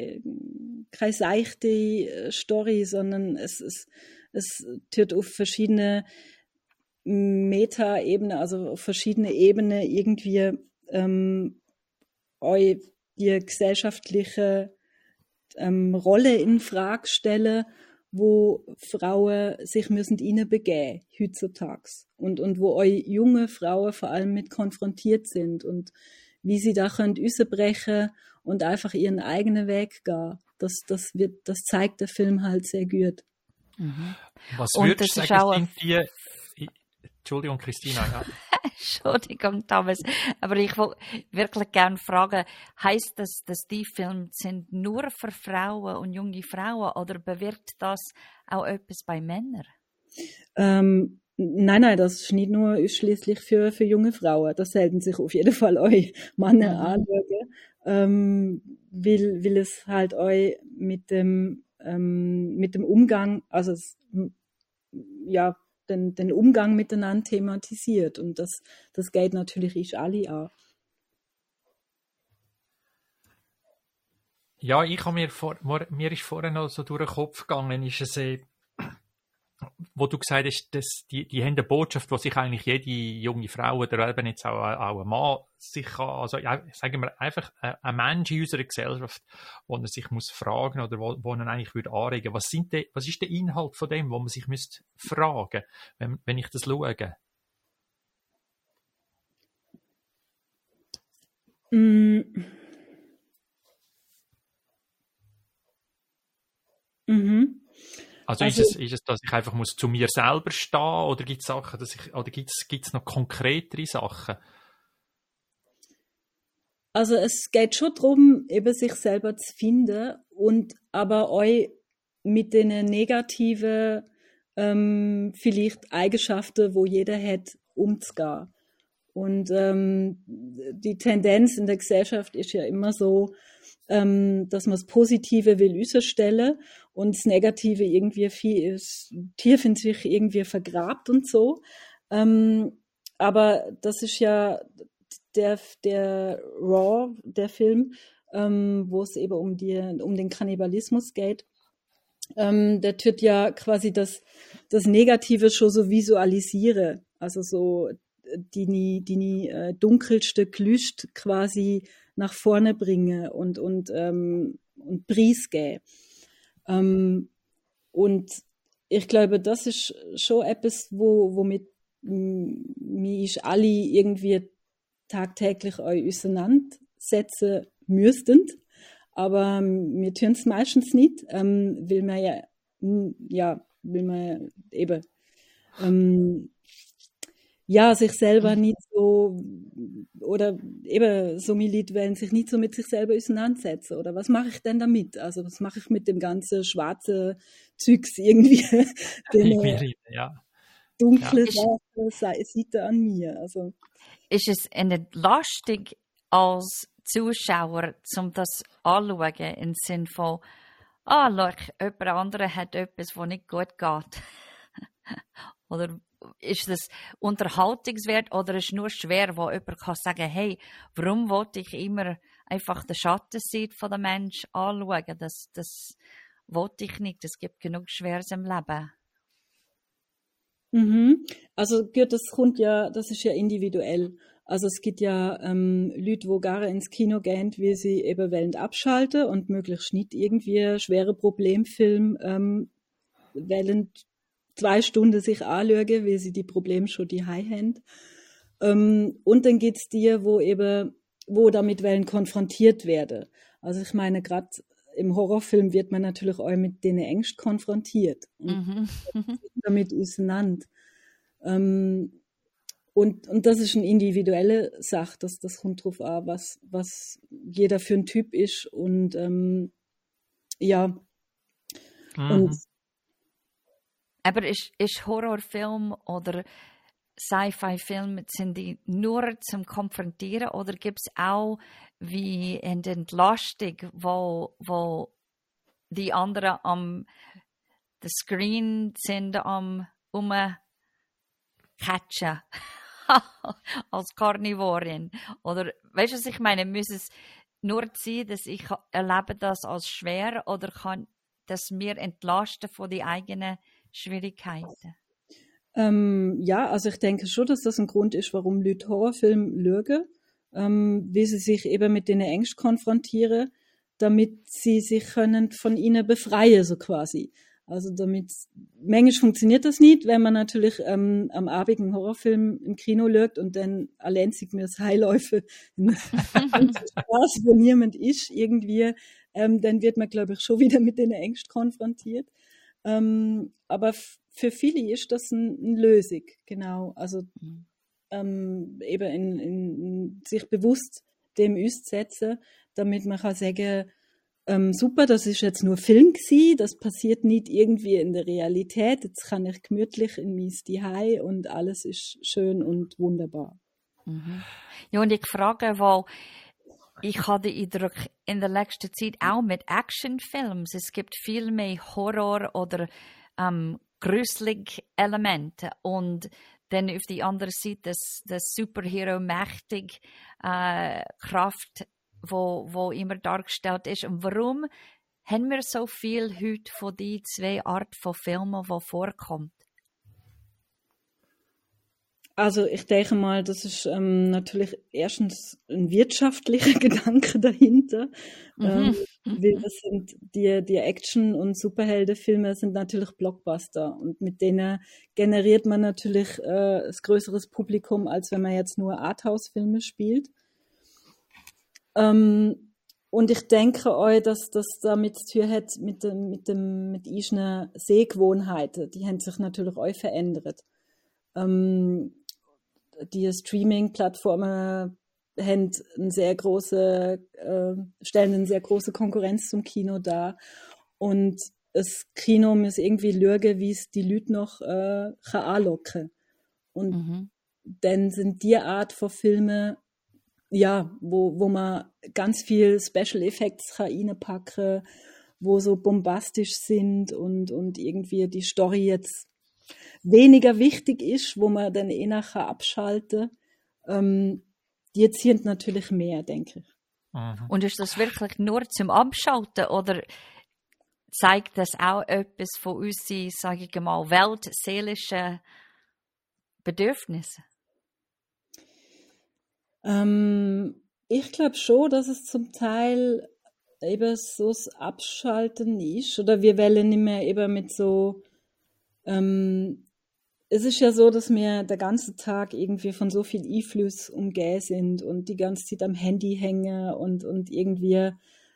seichte Story, sondern es tut auf verschiedene Meta-Ebenen, also auf verschiedene Ebenen irgendwie euch die gesellschaftliche Rolle in Frage stellen, wo Frauen sich müssen hineinbegeben heutzutage und wo euch junge Frauen vor allem mit konfrontiert sind und wie sie da können rausbrechen und einfach ihren eigenen Weg gehen. Das zeigt der Film halt sehr gut. Mhm. Was würdest du sagen, sind die... Entschuldigung, Christina. Ja. Entschuldigung, Thomas. Aber ich wollte wirklich gerne fragen, heisst das, dass die Filme sind nur für Frauen und junge Frauen oder bewirkt das auch etwas bei Männern? Nein, das ist nicht nur ausschließlich für junge Frauen. Das sollten sich auf jeden Fall euch Männer anschauen, weil es halt euch mit dem Umgang, also den Umgang miteinander thematisiert. Und das geht natürlich alle an. Ja, mir ist vorher noch so durch den Kopf gegangen, ist es, wo du gesagt hast, dass die haben eine Botschaft, die sich eigentlich jede junge Frau oder eben jetzt auch ein Mann sich kann, also sagen wir einfach ein Mensch in unserer Gesellschaft, wo er sich muss fragen oder wo er eigentlich würde anregen. Was ist der Inhalt von dem, wo man sich müsste fragen, wenn ich das schaue? Mhm. Also ist es, dass ich einfach muss zu mir selber stehen oder gibt es Sachen, gibt's noch konkretere Sachen? Also es geht schon darum, eben sich selber zu finden und aber euch mit den negativen vielleicht Eigenschaften, wo jeder hat, umzugehen. Und die Tendenz in der Gesellschaft ist ja immer so, dass man das Positive will rausstellen und das Negative irgendwie tief in sich irgendwie vergrabt und so. Aber das ist ja der Raw, der Film, wo es eben um den Kannibalismus geht. Der tut ja quasi das Negative schon so visualisieren. Also so die dunkelste Gelüste quasi nach vorne bringen und preisgeben. Und ich glaube, das ist schon etwas, womit mich alle irgendwie tagtäglich auseinandersetzen müssten. Aber wir tun es meistens nicht, weil man weil man eben sich selber nicht so, oder eben so viele Leute wollen sich nicht so mit sich selber auseinandersetzen. Oder was mache ich denn damit? Also was mache ich mit dem ganzen schwarzen Zeugs irgendwie, den dunkle Seite an mir. Also. Ist es nicht lastig als Zuschauer, um das anzuschauen, im Sinne von, schau, jemand anderer hat etwas, das nicht gut geht? Oder ist das unterhaltungswert oder ist es nur schwer, wo jemand kann sagen, hey, warum wollte ich immer einfach den Schattenseite von dem Menschen anschauen? Das wollte ich nicht. Es gibt genug Schweres im Leben. Mhm. Also gut, das ist ja individuell. Also es gibt ja Leute, die gar ins Kino gehen, wie sie eben wollen abschalten und möglichst nicht irgendwie schwere Problemfilm wollen 2 Stunden sich anschauen, weil sie die Probleme schon daheim haben. Und dann gibt es die, wo damit wollen konfrontiert werden. Also ich meine, gerade im Horrorfilm wird man natürlich auch mit den Ängsten konfrontiert und damit auseinander. Und das ist eine individuelle Sache, das kommt drauf an, was jeder für ein Typ ist und Und aber ist Horrorfilm oder Sci-Fi-Film, sind die nur zum Konfrontieren oder gibt es auch wie in der Entlastung, wo die anderen am the Screen sind am catchen als Karnivorin? Oder weißt du, was ich meine? Muss es nur sein, dass ich erlebe das als schwer oder kann das mir entlasten von den eigenen Schwierigkeiten? Also ich denke schon, dass das ein Grund ist, warum Leute Horrorfilme schauen, wie sie sich eben mit den Ängsten konfrontieren, damit sie sich können von ihnen befreien, so quasi. Also manchmal funktioniert das nicht, wenn man natürlich am Abend einen Horrorfilm im Kino schaut und dann allein sich mir das Heilläufe in Spaß, wo niemand ist, irgendwie, dann wird man, glaube ich, schon wieder mit den Ängsten konfrontiert. Aber für viele ist das eine Lösung, genau. Also eben in sich bewusst dem auszusetzen, damit man kann sagen, super, das ist jetzt nur Film gewesen, das passiert nicht irgendwie in der Realität, jetzt kann ich gemütlich in mein Zuhause und alles ist schön und wunderbar. Mhm. Ja, und ich frage, weil ich habe den Eindruck, in der letzten Zeit auch mit Actionfilmen, es gibt viel mehr Horror oder gruselige Elemente und dann auf die andere Seite das Superhero mächtig Kraft, wo immer dargestellt ist. Und warum haben wir so viel heute von die 2 Arten von Filmen, die vorkommen? Also ich denke mal, das ist natürlich erstens ein wirtschaftlicher Gedanke dahinter, weil das sind die Action- und Superheldenfilme sind natürlich Blockbuster und mit denen generiert man natürlich das größeres Publikum, als wenn man jetzt nur Arthouse-Filme spielt. Und ich denke auch, dass das damit zu tun hat mit unseren Sehgewohnheiten. Die haben sich natürlich auch verändert. Die Streaming-Plattformen haben stellen eine sehr große Konkurrenz zum Kino dar. Und das Kino muss irgendwie schauen, wie es die Leute noch anlocken kann. Und dann sind die Art von Filmen, wo man ganz viel Special Effects reinpacken kann, wo so bombastisch sind und irgendwie die Story jetzt weniger wichtig ist, wo man dann nachher abschalten kann. Die ziehen natürlich mehr, denke ich. Und ist das wirklich nur zum Abschalten oder zeigt das auch etwas von unseren, sage ich mal, weltseelischen Bedürfnissen? Ich glaube schon, dass es zum Teil eben so das Abschalten ist. Oder wir wollen nicht mehr eben mit so Es ist ja so, dass wir der ganze Tag irgendwie von so viel Einfluss umgeben sind und die ganze Zeit am Handy hängen und irgendwie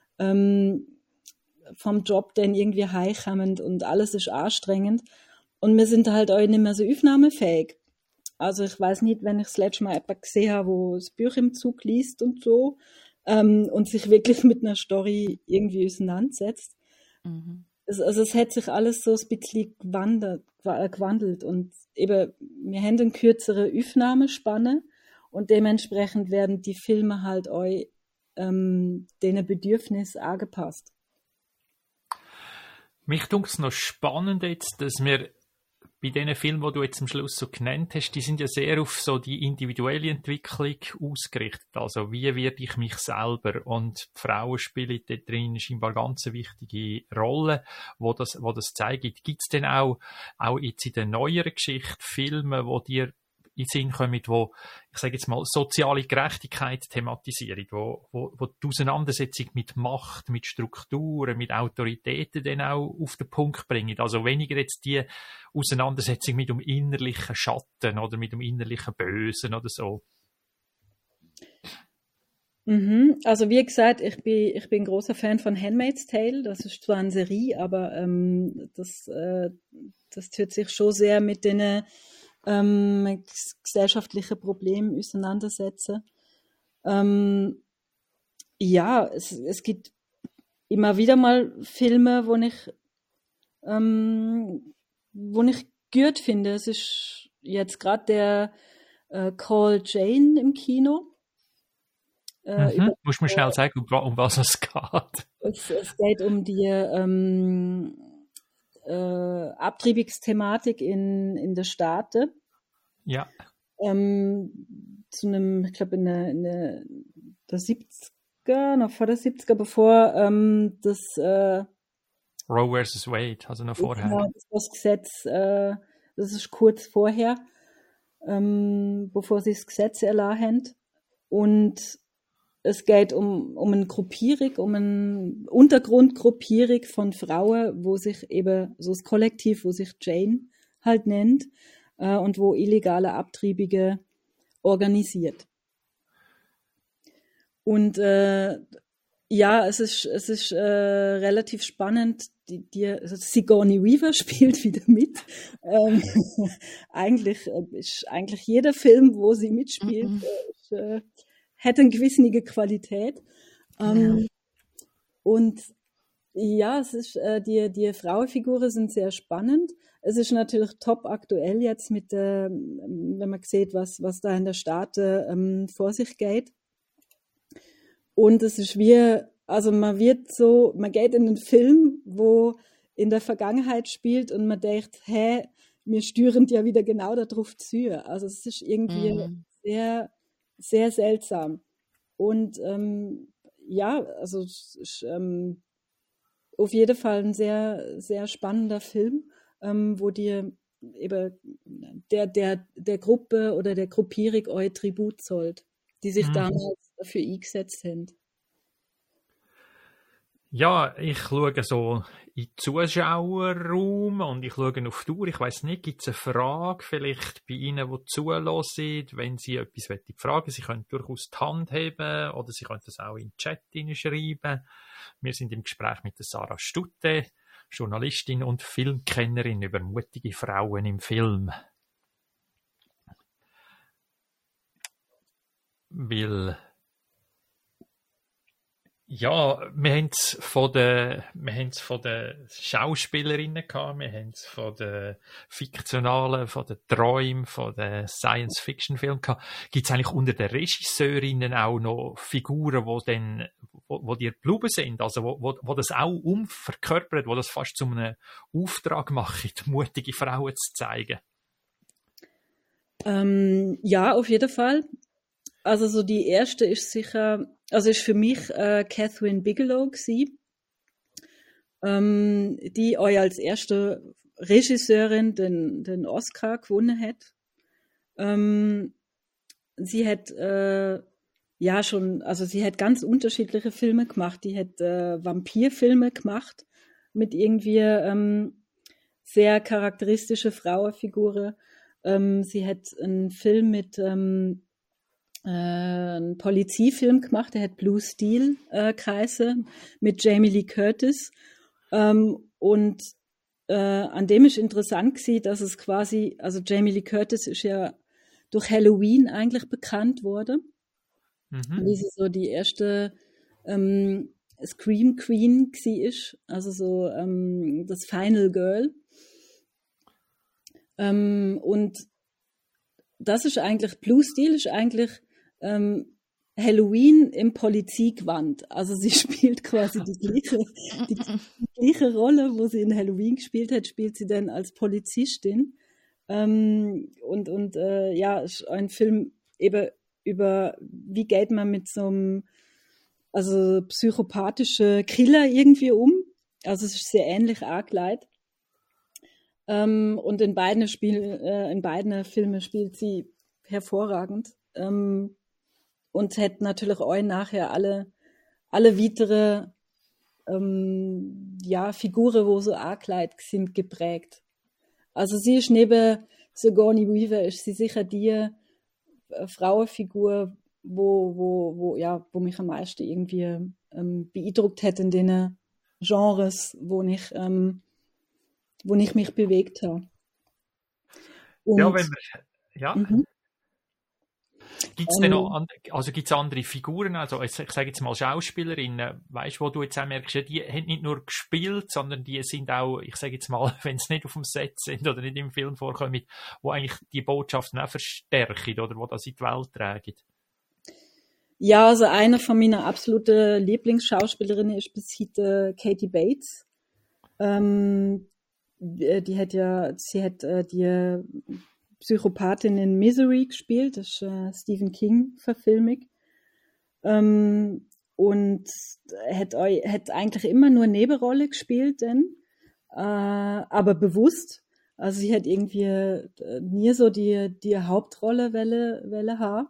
vom Job dann irgendwie heimkommen und alles ist anstrengend. Und wir sind halt auch nicht mehr so aufnahmefähig. Also ich weiß nicht, wenn ich das letzte Mal jemanden gesehen habe, wo das Buch im Zug liest und so und sich wirklich mit einer Story irgendwie auseinandersetzt. Mhm. Also es hat sich alles so ein bisschen gewandelt und eben, wir haben eine kürzere Aufnahmespanne und dementsprechend werden die Filme halt auch denen Bedürfnissen angepasst. Mich dunkt es noch spannend jetzt, dass wir bei diesen Filmen, die du jetzt am Schluss so genannt hast, die sind ja sehr auf so die individuelle Entwicklung ausgerichtet. Also wie werde ich mich selber? Und die Frauen spielen dort drin scheinbar ganz eine wichtige Rolle, wo das zeigt. Gibt es denn auch jetzt in der neueren Geschichte Filme, wo dir in den Sinn kommen, wo, ich sage jetzt mal, soziale Gerechtigkeit thematisieren, wo die Auseinandersetzung mit Macht, mit Strukturen, mit Autoritäten dann auch auf den Punkt bringen. Also weniger jetzt die Auseinandersetzung mit dem innerlichen Schatten oder mit dem innerlichen Bösen oder so. Also wie gesagt, ich bin ein großer Fan von Handmaid's Tale. Das ist zwar eine Serie, aber das tut sich schon sehr mit den gesellschaftlichen Problemen auseinandersetzen. Ja, es gibt immer wieder mal Filme, wo ich gut finde. Es ist jetzt gerade der Call Jane im Kino. Musst du mir schnell sagen, um was es geht? Es geht um die Abtreibungsthematik in den Staaten. Ja. Zu einem, ich glaube, in der 70er, noch vor der 70er, bevor das Roe vs. Wade, also noch vorher. Genau, das Gesetz, das ist kurz vorher, bevor sie das Gesetz erlassen haben. Und es geht um eine Gruppierung, um eine Untergrundgruppierung von Frauen, wo sich eben so das Kollektiv, wo sich Jane halt nennt, und wo illegale Abtreibungen organisiert. Und ja, es ist relativ spannend. Also Sigourney Weaver spielt wieder mit. Eigentlich jeder Film, wo sie mitspielt, hat eine gewisse Qualität. Und ja, es ist die Frauenfiguren sind sehr spannend. Es ist natürlich top aktuell jetzt mit wenn man sieht, was da in der Staaten vor sich geht. Und es ist also man geht in einen Film, wo in der Vergangenheit spielt und man denkt, wir steuern ja wieder genau darauf zu. Also es ist irgendwie sehr, sehr seltsam. Und ja, also es ist auf jeden Fall ein sehr, sehr spannender Film, wo dir eben der Gruppe oder der Gruppierung euer Tribut zollt, die sich damals dafür eingesetzt haben. Ja, ich schaue so in den Zuschauerraum und ich schaue auf die Uhr. Ich weiss nicht, gibt es eine Frage vielleicht bei Ihnen, die zuhören, wenn Sie etwas fragen wollen? Sie können durchaus die Hand heben oder Sie können das auch in den Chat hineinschreiben. Wir sind im Gespräch mit der Sarah Stutte, Journalistin und Filmkennerin über mutige Frauen im Film. Weil ja, wir haben es von den Schauspielerinnen gehabt, wir haben es von den fiktionalen, von den Träumen, von den Science-Fiction-Filmen gehabt. Gibt es eigentlich unter den Regisseurinnen auch noch Figuren, wo dir geblieben sind, also wo das auch verkörpert, wo das fast zu einem Auftrag machen, mutige Frauen zu zeigen? Ja, auf jeden Fall. Also so die erste ist sicher, also ist für mich Catherine Bigelow gewesen, die euch als erste Regisseurin den Oscar gewonnen hat. Sie hat sie hat ganz unterschiedliche Filme gemacht. Die hat Vampirfilme gemacht mit irgendwie sehr charakteristische Frauenfiguren. Sie hat einen Film mit einen Polizeifilm gemacht, der hat Blue Steel geheißen, mit Jamie Lee Curtis. Und an dem ist interessant gewesen, dass es quasi, also Jamie Lee Curtis ist ja durch Halloween eigentlich bekannt worden, wie sie so die erste Scream Queen ist, also so das Final Girl. Und das ist eigentlich, Blue Steel ist eigentlich Halloween im Polizeigewand. Also sie spielt quasi die gleiche Rolle, wo sie in Halloween gespielt hat, spielt sie dann als Polizistin. Ja, ist ein Film eben über, wie geht man mit so einem, also psychopathischen Killer irgendwie um. Also es ist sehr ähnlich angelegt. Und in beiden Filmen spielt sie hervorragend. Und hat natürlich auch nachher alle weitere Figuren, wo so angelegt sind, geprägt. Also sie ist neben Sigourney Weaver ist sie sicher die Frauenfigur, wo mich am meisten irgendwie beeindruckt hat in den Genres, wo ich mich bewegt habe. Und, Gibt es denn noch gibt's andere Figuren, also ich sage jetzt mal Schauspielerinnen, weißt du, wo du jetzt auch merkst, die haben nicht nur gespielt, sondern die sind auch, ich sage jetzt mal, wenn sie nicht auf dem Set sind oder nicht im Film vorkommen, wo eigentlich die Botschaften auch verstärken oder wo das in die Welt tragen? Ja, also eine von meiner absoluten Lieblingsschauspielerinnen ist bis heute Katie Bates. Sie hat die Psychopathin in Misery gespielt, das ist Stephen King-Verfilmung. Und hat eigentlich immer nur Nebenrolle gespielt, aber bewusst. Also sie hat irgendwie nie so die Hauptrolle Welle haben.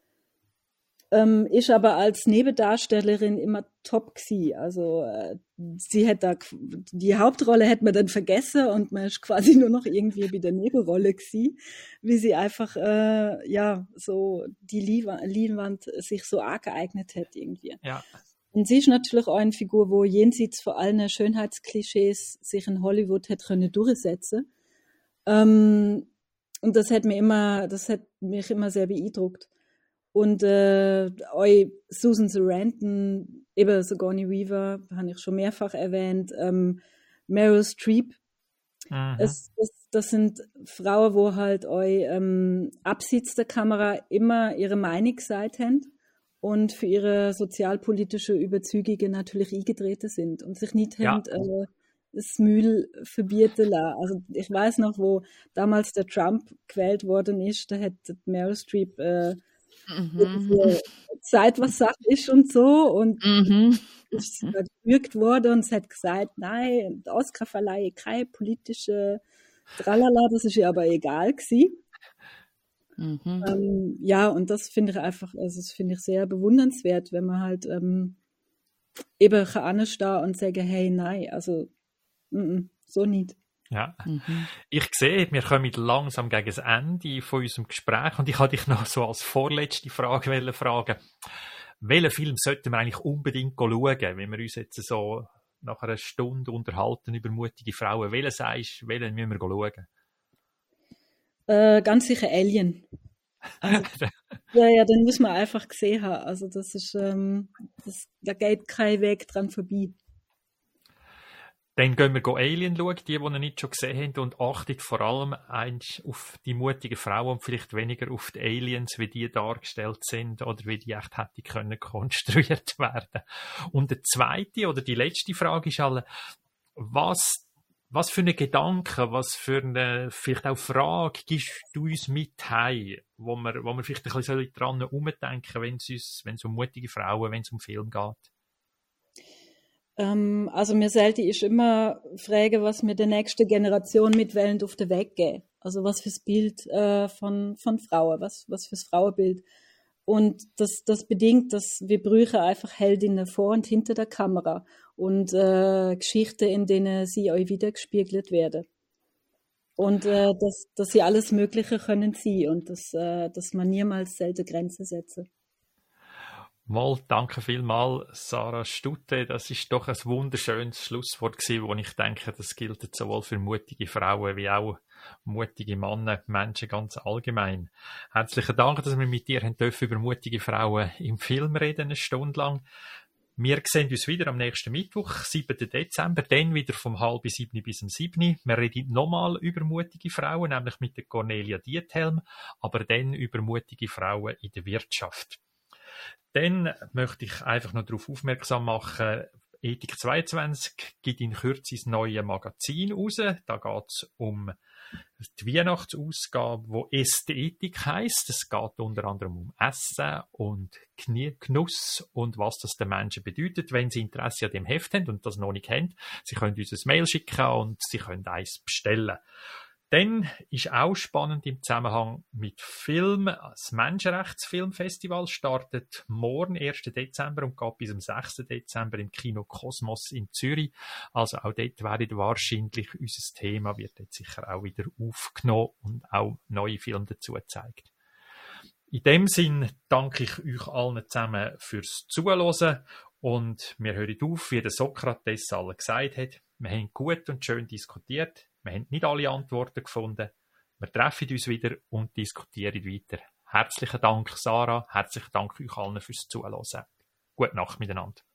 Ist aber als Nebendarstellerin immer top gewesen. Also sie hat die Hauptrolle hat man dann vergessen und man ist quasi nur noch irgendwie bei der Nebenrolle gewesen, wie sie einfach so die Leinwand sich so angeeignet hat irgendwie. Ja. Und sie ist natürlich auch eine Figur, wo jenseits vor allen Schönheitsklischees sich in Hollywood hat können durchsetzen. Und das hat mich immer sehr beeindruckt. Und Susan Sarandon, eben Sigourney Weaver, habe ich schon mehrfach erwähnt, Meryl Streep. Das sind Frauen, wo halt abseits der Kamera immer ihre Meinung gesagt haben und für ihre sozialpolitische Überzeugungen natürlich eingetreten sind und sich nicht haben das Müll verbieten lassen. Also ich weiß noch, wo damals der Trump gewählt worden ist, da hat Meryl Streep Zeit, was Sache ist und so. Und ist gerügt worden und es hat gesagt, nein, die Oscarverleihe keine politische Tralala, das ist ihr aber egal gewesen. Und das finde ich einfach, also das finde ich sehr bewundernswert, wenn man halt eben anstehen und sagen, hey, nein, also so nicht. Ja, ich sehe, wir kommen langsam gegen das Ende von unserem Gespräch und ich wollte dich noch so als vorletzte Frage fragen. Welchen Film sollten wir eigentlich unbedingt schauen, wenn wir uns jetzt so nach einer Stunde unterhalten über mutige Frauen? Welchen müssen wir schauen? Ganz sicher Alien. Also, ja, den muss man einfach gesehen haben. Also das ist, da geht kein Weg dran vorbei. Dann gehen wir Alien schauen, die ihn nicht schon gesehen haben, und achtet vor allem auf die mutigen Frauen und vielleicht weniger auf die Aliens, wie die dargestellt sind oder wie die echt hätte können konstruiert werden. Und die zweite oder die letzte Frage ist alle, was für einen Gedanken, was für eine vielleicht auch Frage gibst du uns mit heim, wo wir vielleicht ein bisschen dran herumdenken, wenn es um mutige Frauen, wenn es um Film geht? Also mir sollte ich immer fragen, was mir der nächste Generation mitwählend auf den Weg geht. Also was fürs Bild von Frauen, was fürs Frauenbild. Und das bedingt, dass wir brauchen einfach Heldinnen vor und hinter der Kamera und Geschichten, in denen sie euch widergespiegelt werden. Und dass sie alles Mögliche können sie und dass man niemals selbe Grenze setze. Mal, danke vielmals, Sarah Stutte. Das ist doch ein wunderschönes Schlusswort gewesen, wo ich denke, das gilt sowohl für mutige Frauen wie auch mutige Männer, Menschen ganz allgemein. Herzlichen Dank, dass wir mit dir dürfen über mutige Frauen im Film reden, eine Stunde lang. Wir sehen uns wieder am nächsten Mittwoch, 7. Dezember, dann wieder vom 6:30 bis 7. Wir reden nochmal über mutige Frauen, nämlich mit der Cornelia Diethelm, aber dann über mutige Frauen in der Wirtschaft. Dann möchte ich einfach noch darauf aufmerksam machen, Ethik 22 gibt in Kürze das neue Magazin raus. Da geht es um die Weihnachtsausgabe, wo Ästhetik heisst. Es geht unter anderem um Essen und Genuss und was das den Menschen bedeutet, wenn sie Interesse an dem Heft haben und das noch nicht haben. Sie können uns ein Mail schicken und sie können eins bestellen. Dann ist auch spannend im Zusammenhang mit Film. Das Menschenrechtsfilmfestival startet morgen, 1. Dezember, und geht bis am 6. Dezember im Kino Kosmos in Zürich. Also auch dort wird wahrscheinlich unser Thema, wird jetzt sicher auch wieder aufgenommen und auch neue Filme dazu gezeigt. In dem Sinn danke ich euch allen zusammen fürs Zuhören und wir hören auf, wie der Sokrates alle gesagt hat. Wir haben gut und schön diskutiert. Wir haben nicht alle Antworten gefunden. Wir treffen uns wieder und diskutieren weiter. Herzlichen Dank, Sarah. Herzlichen Dank euch allen fürs Zuhören. Gute Nacht miteinander.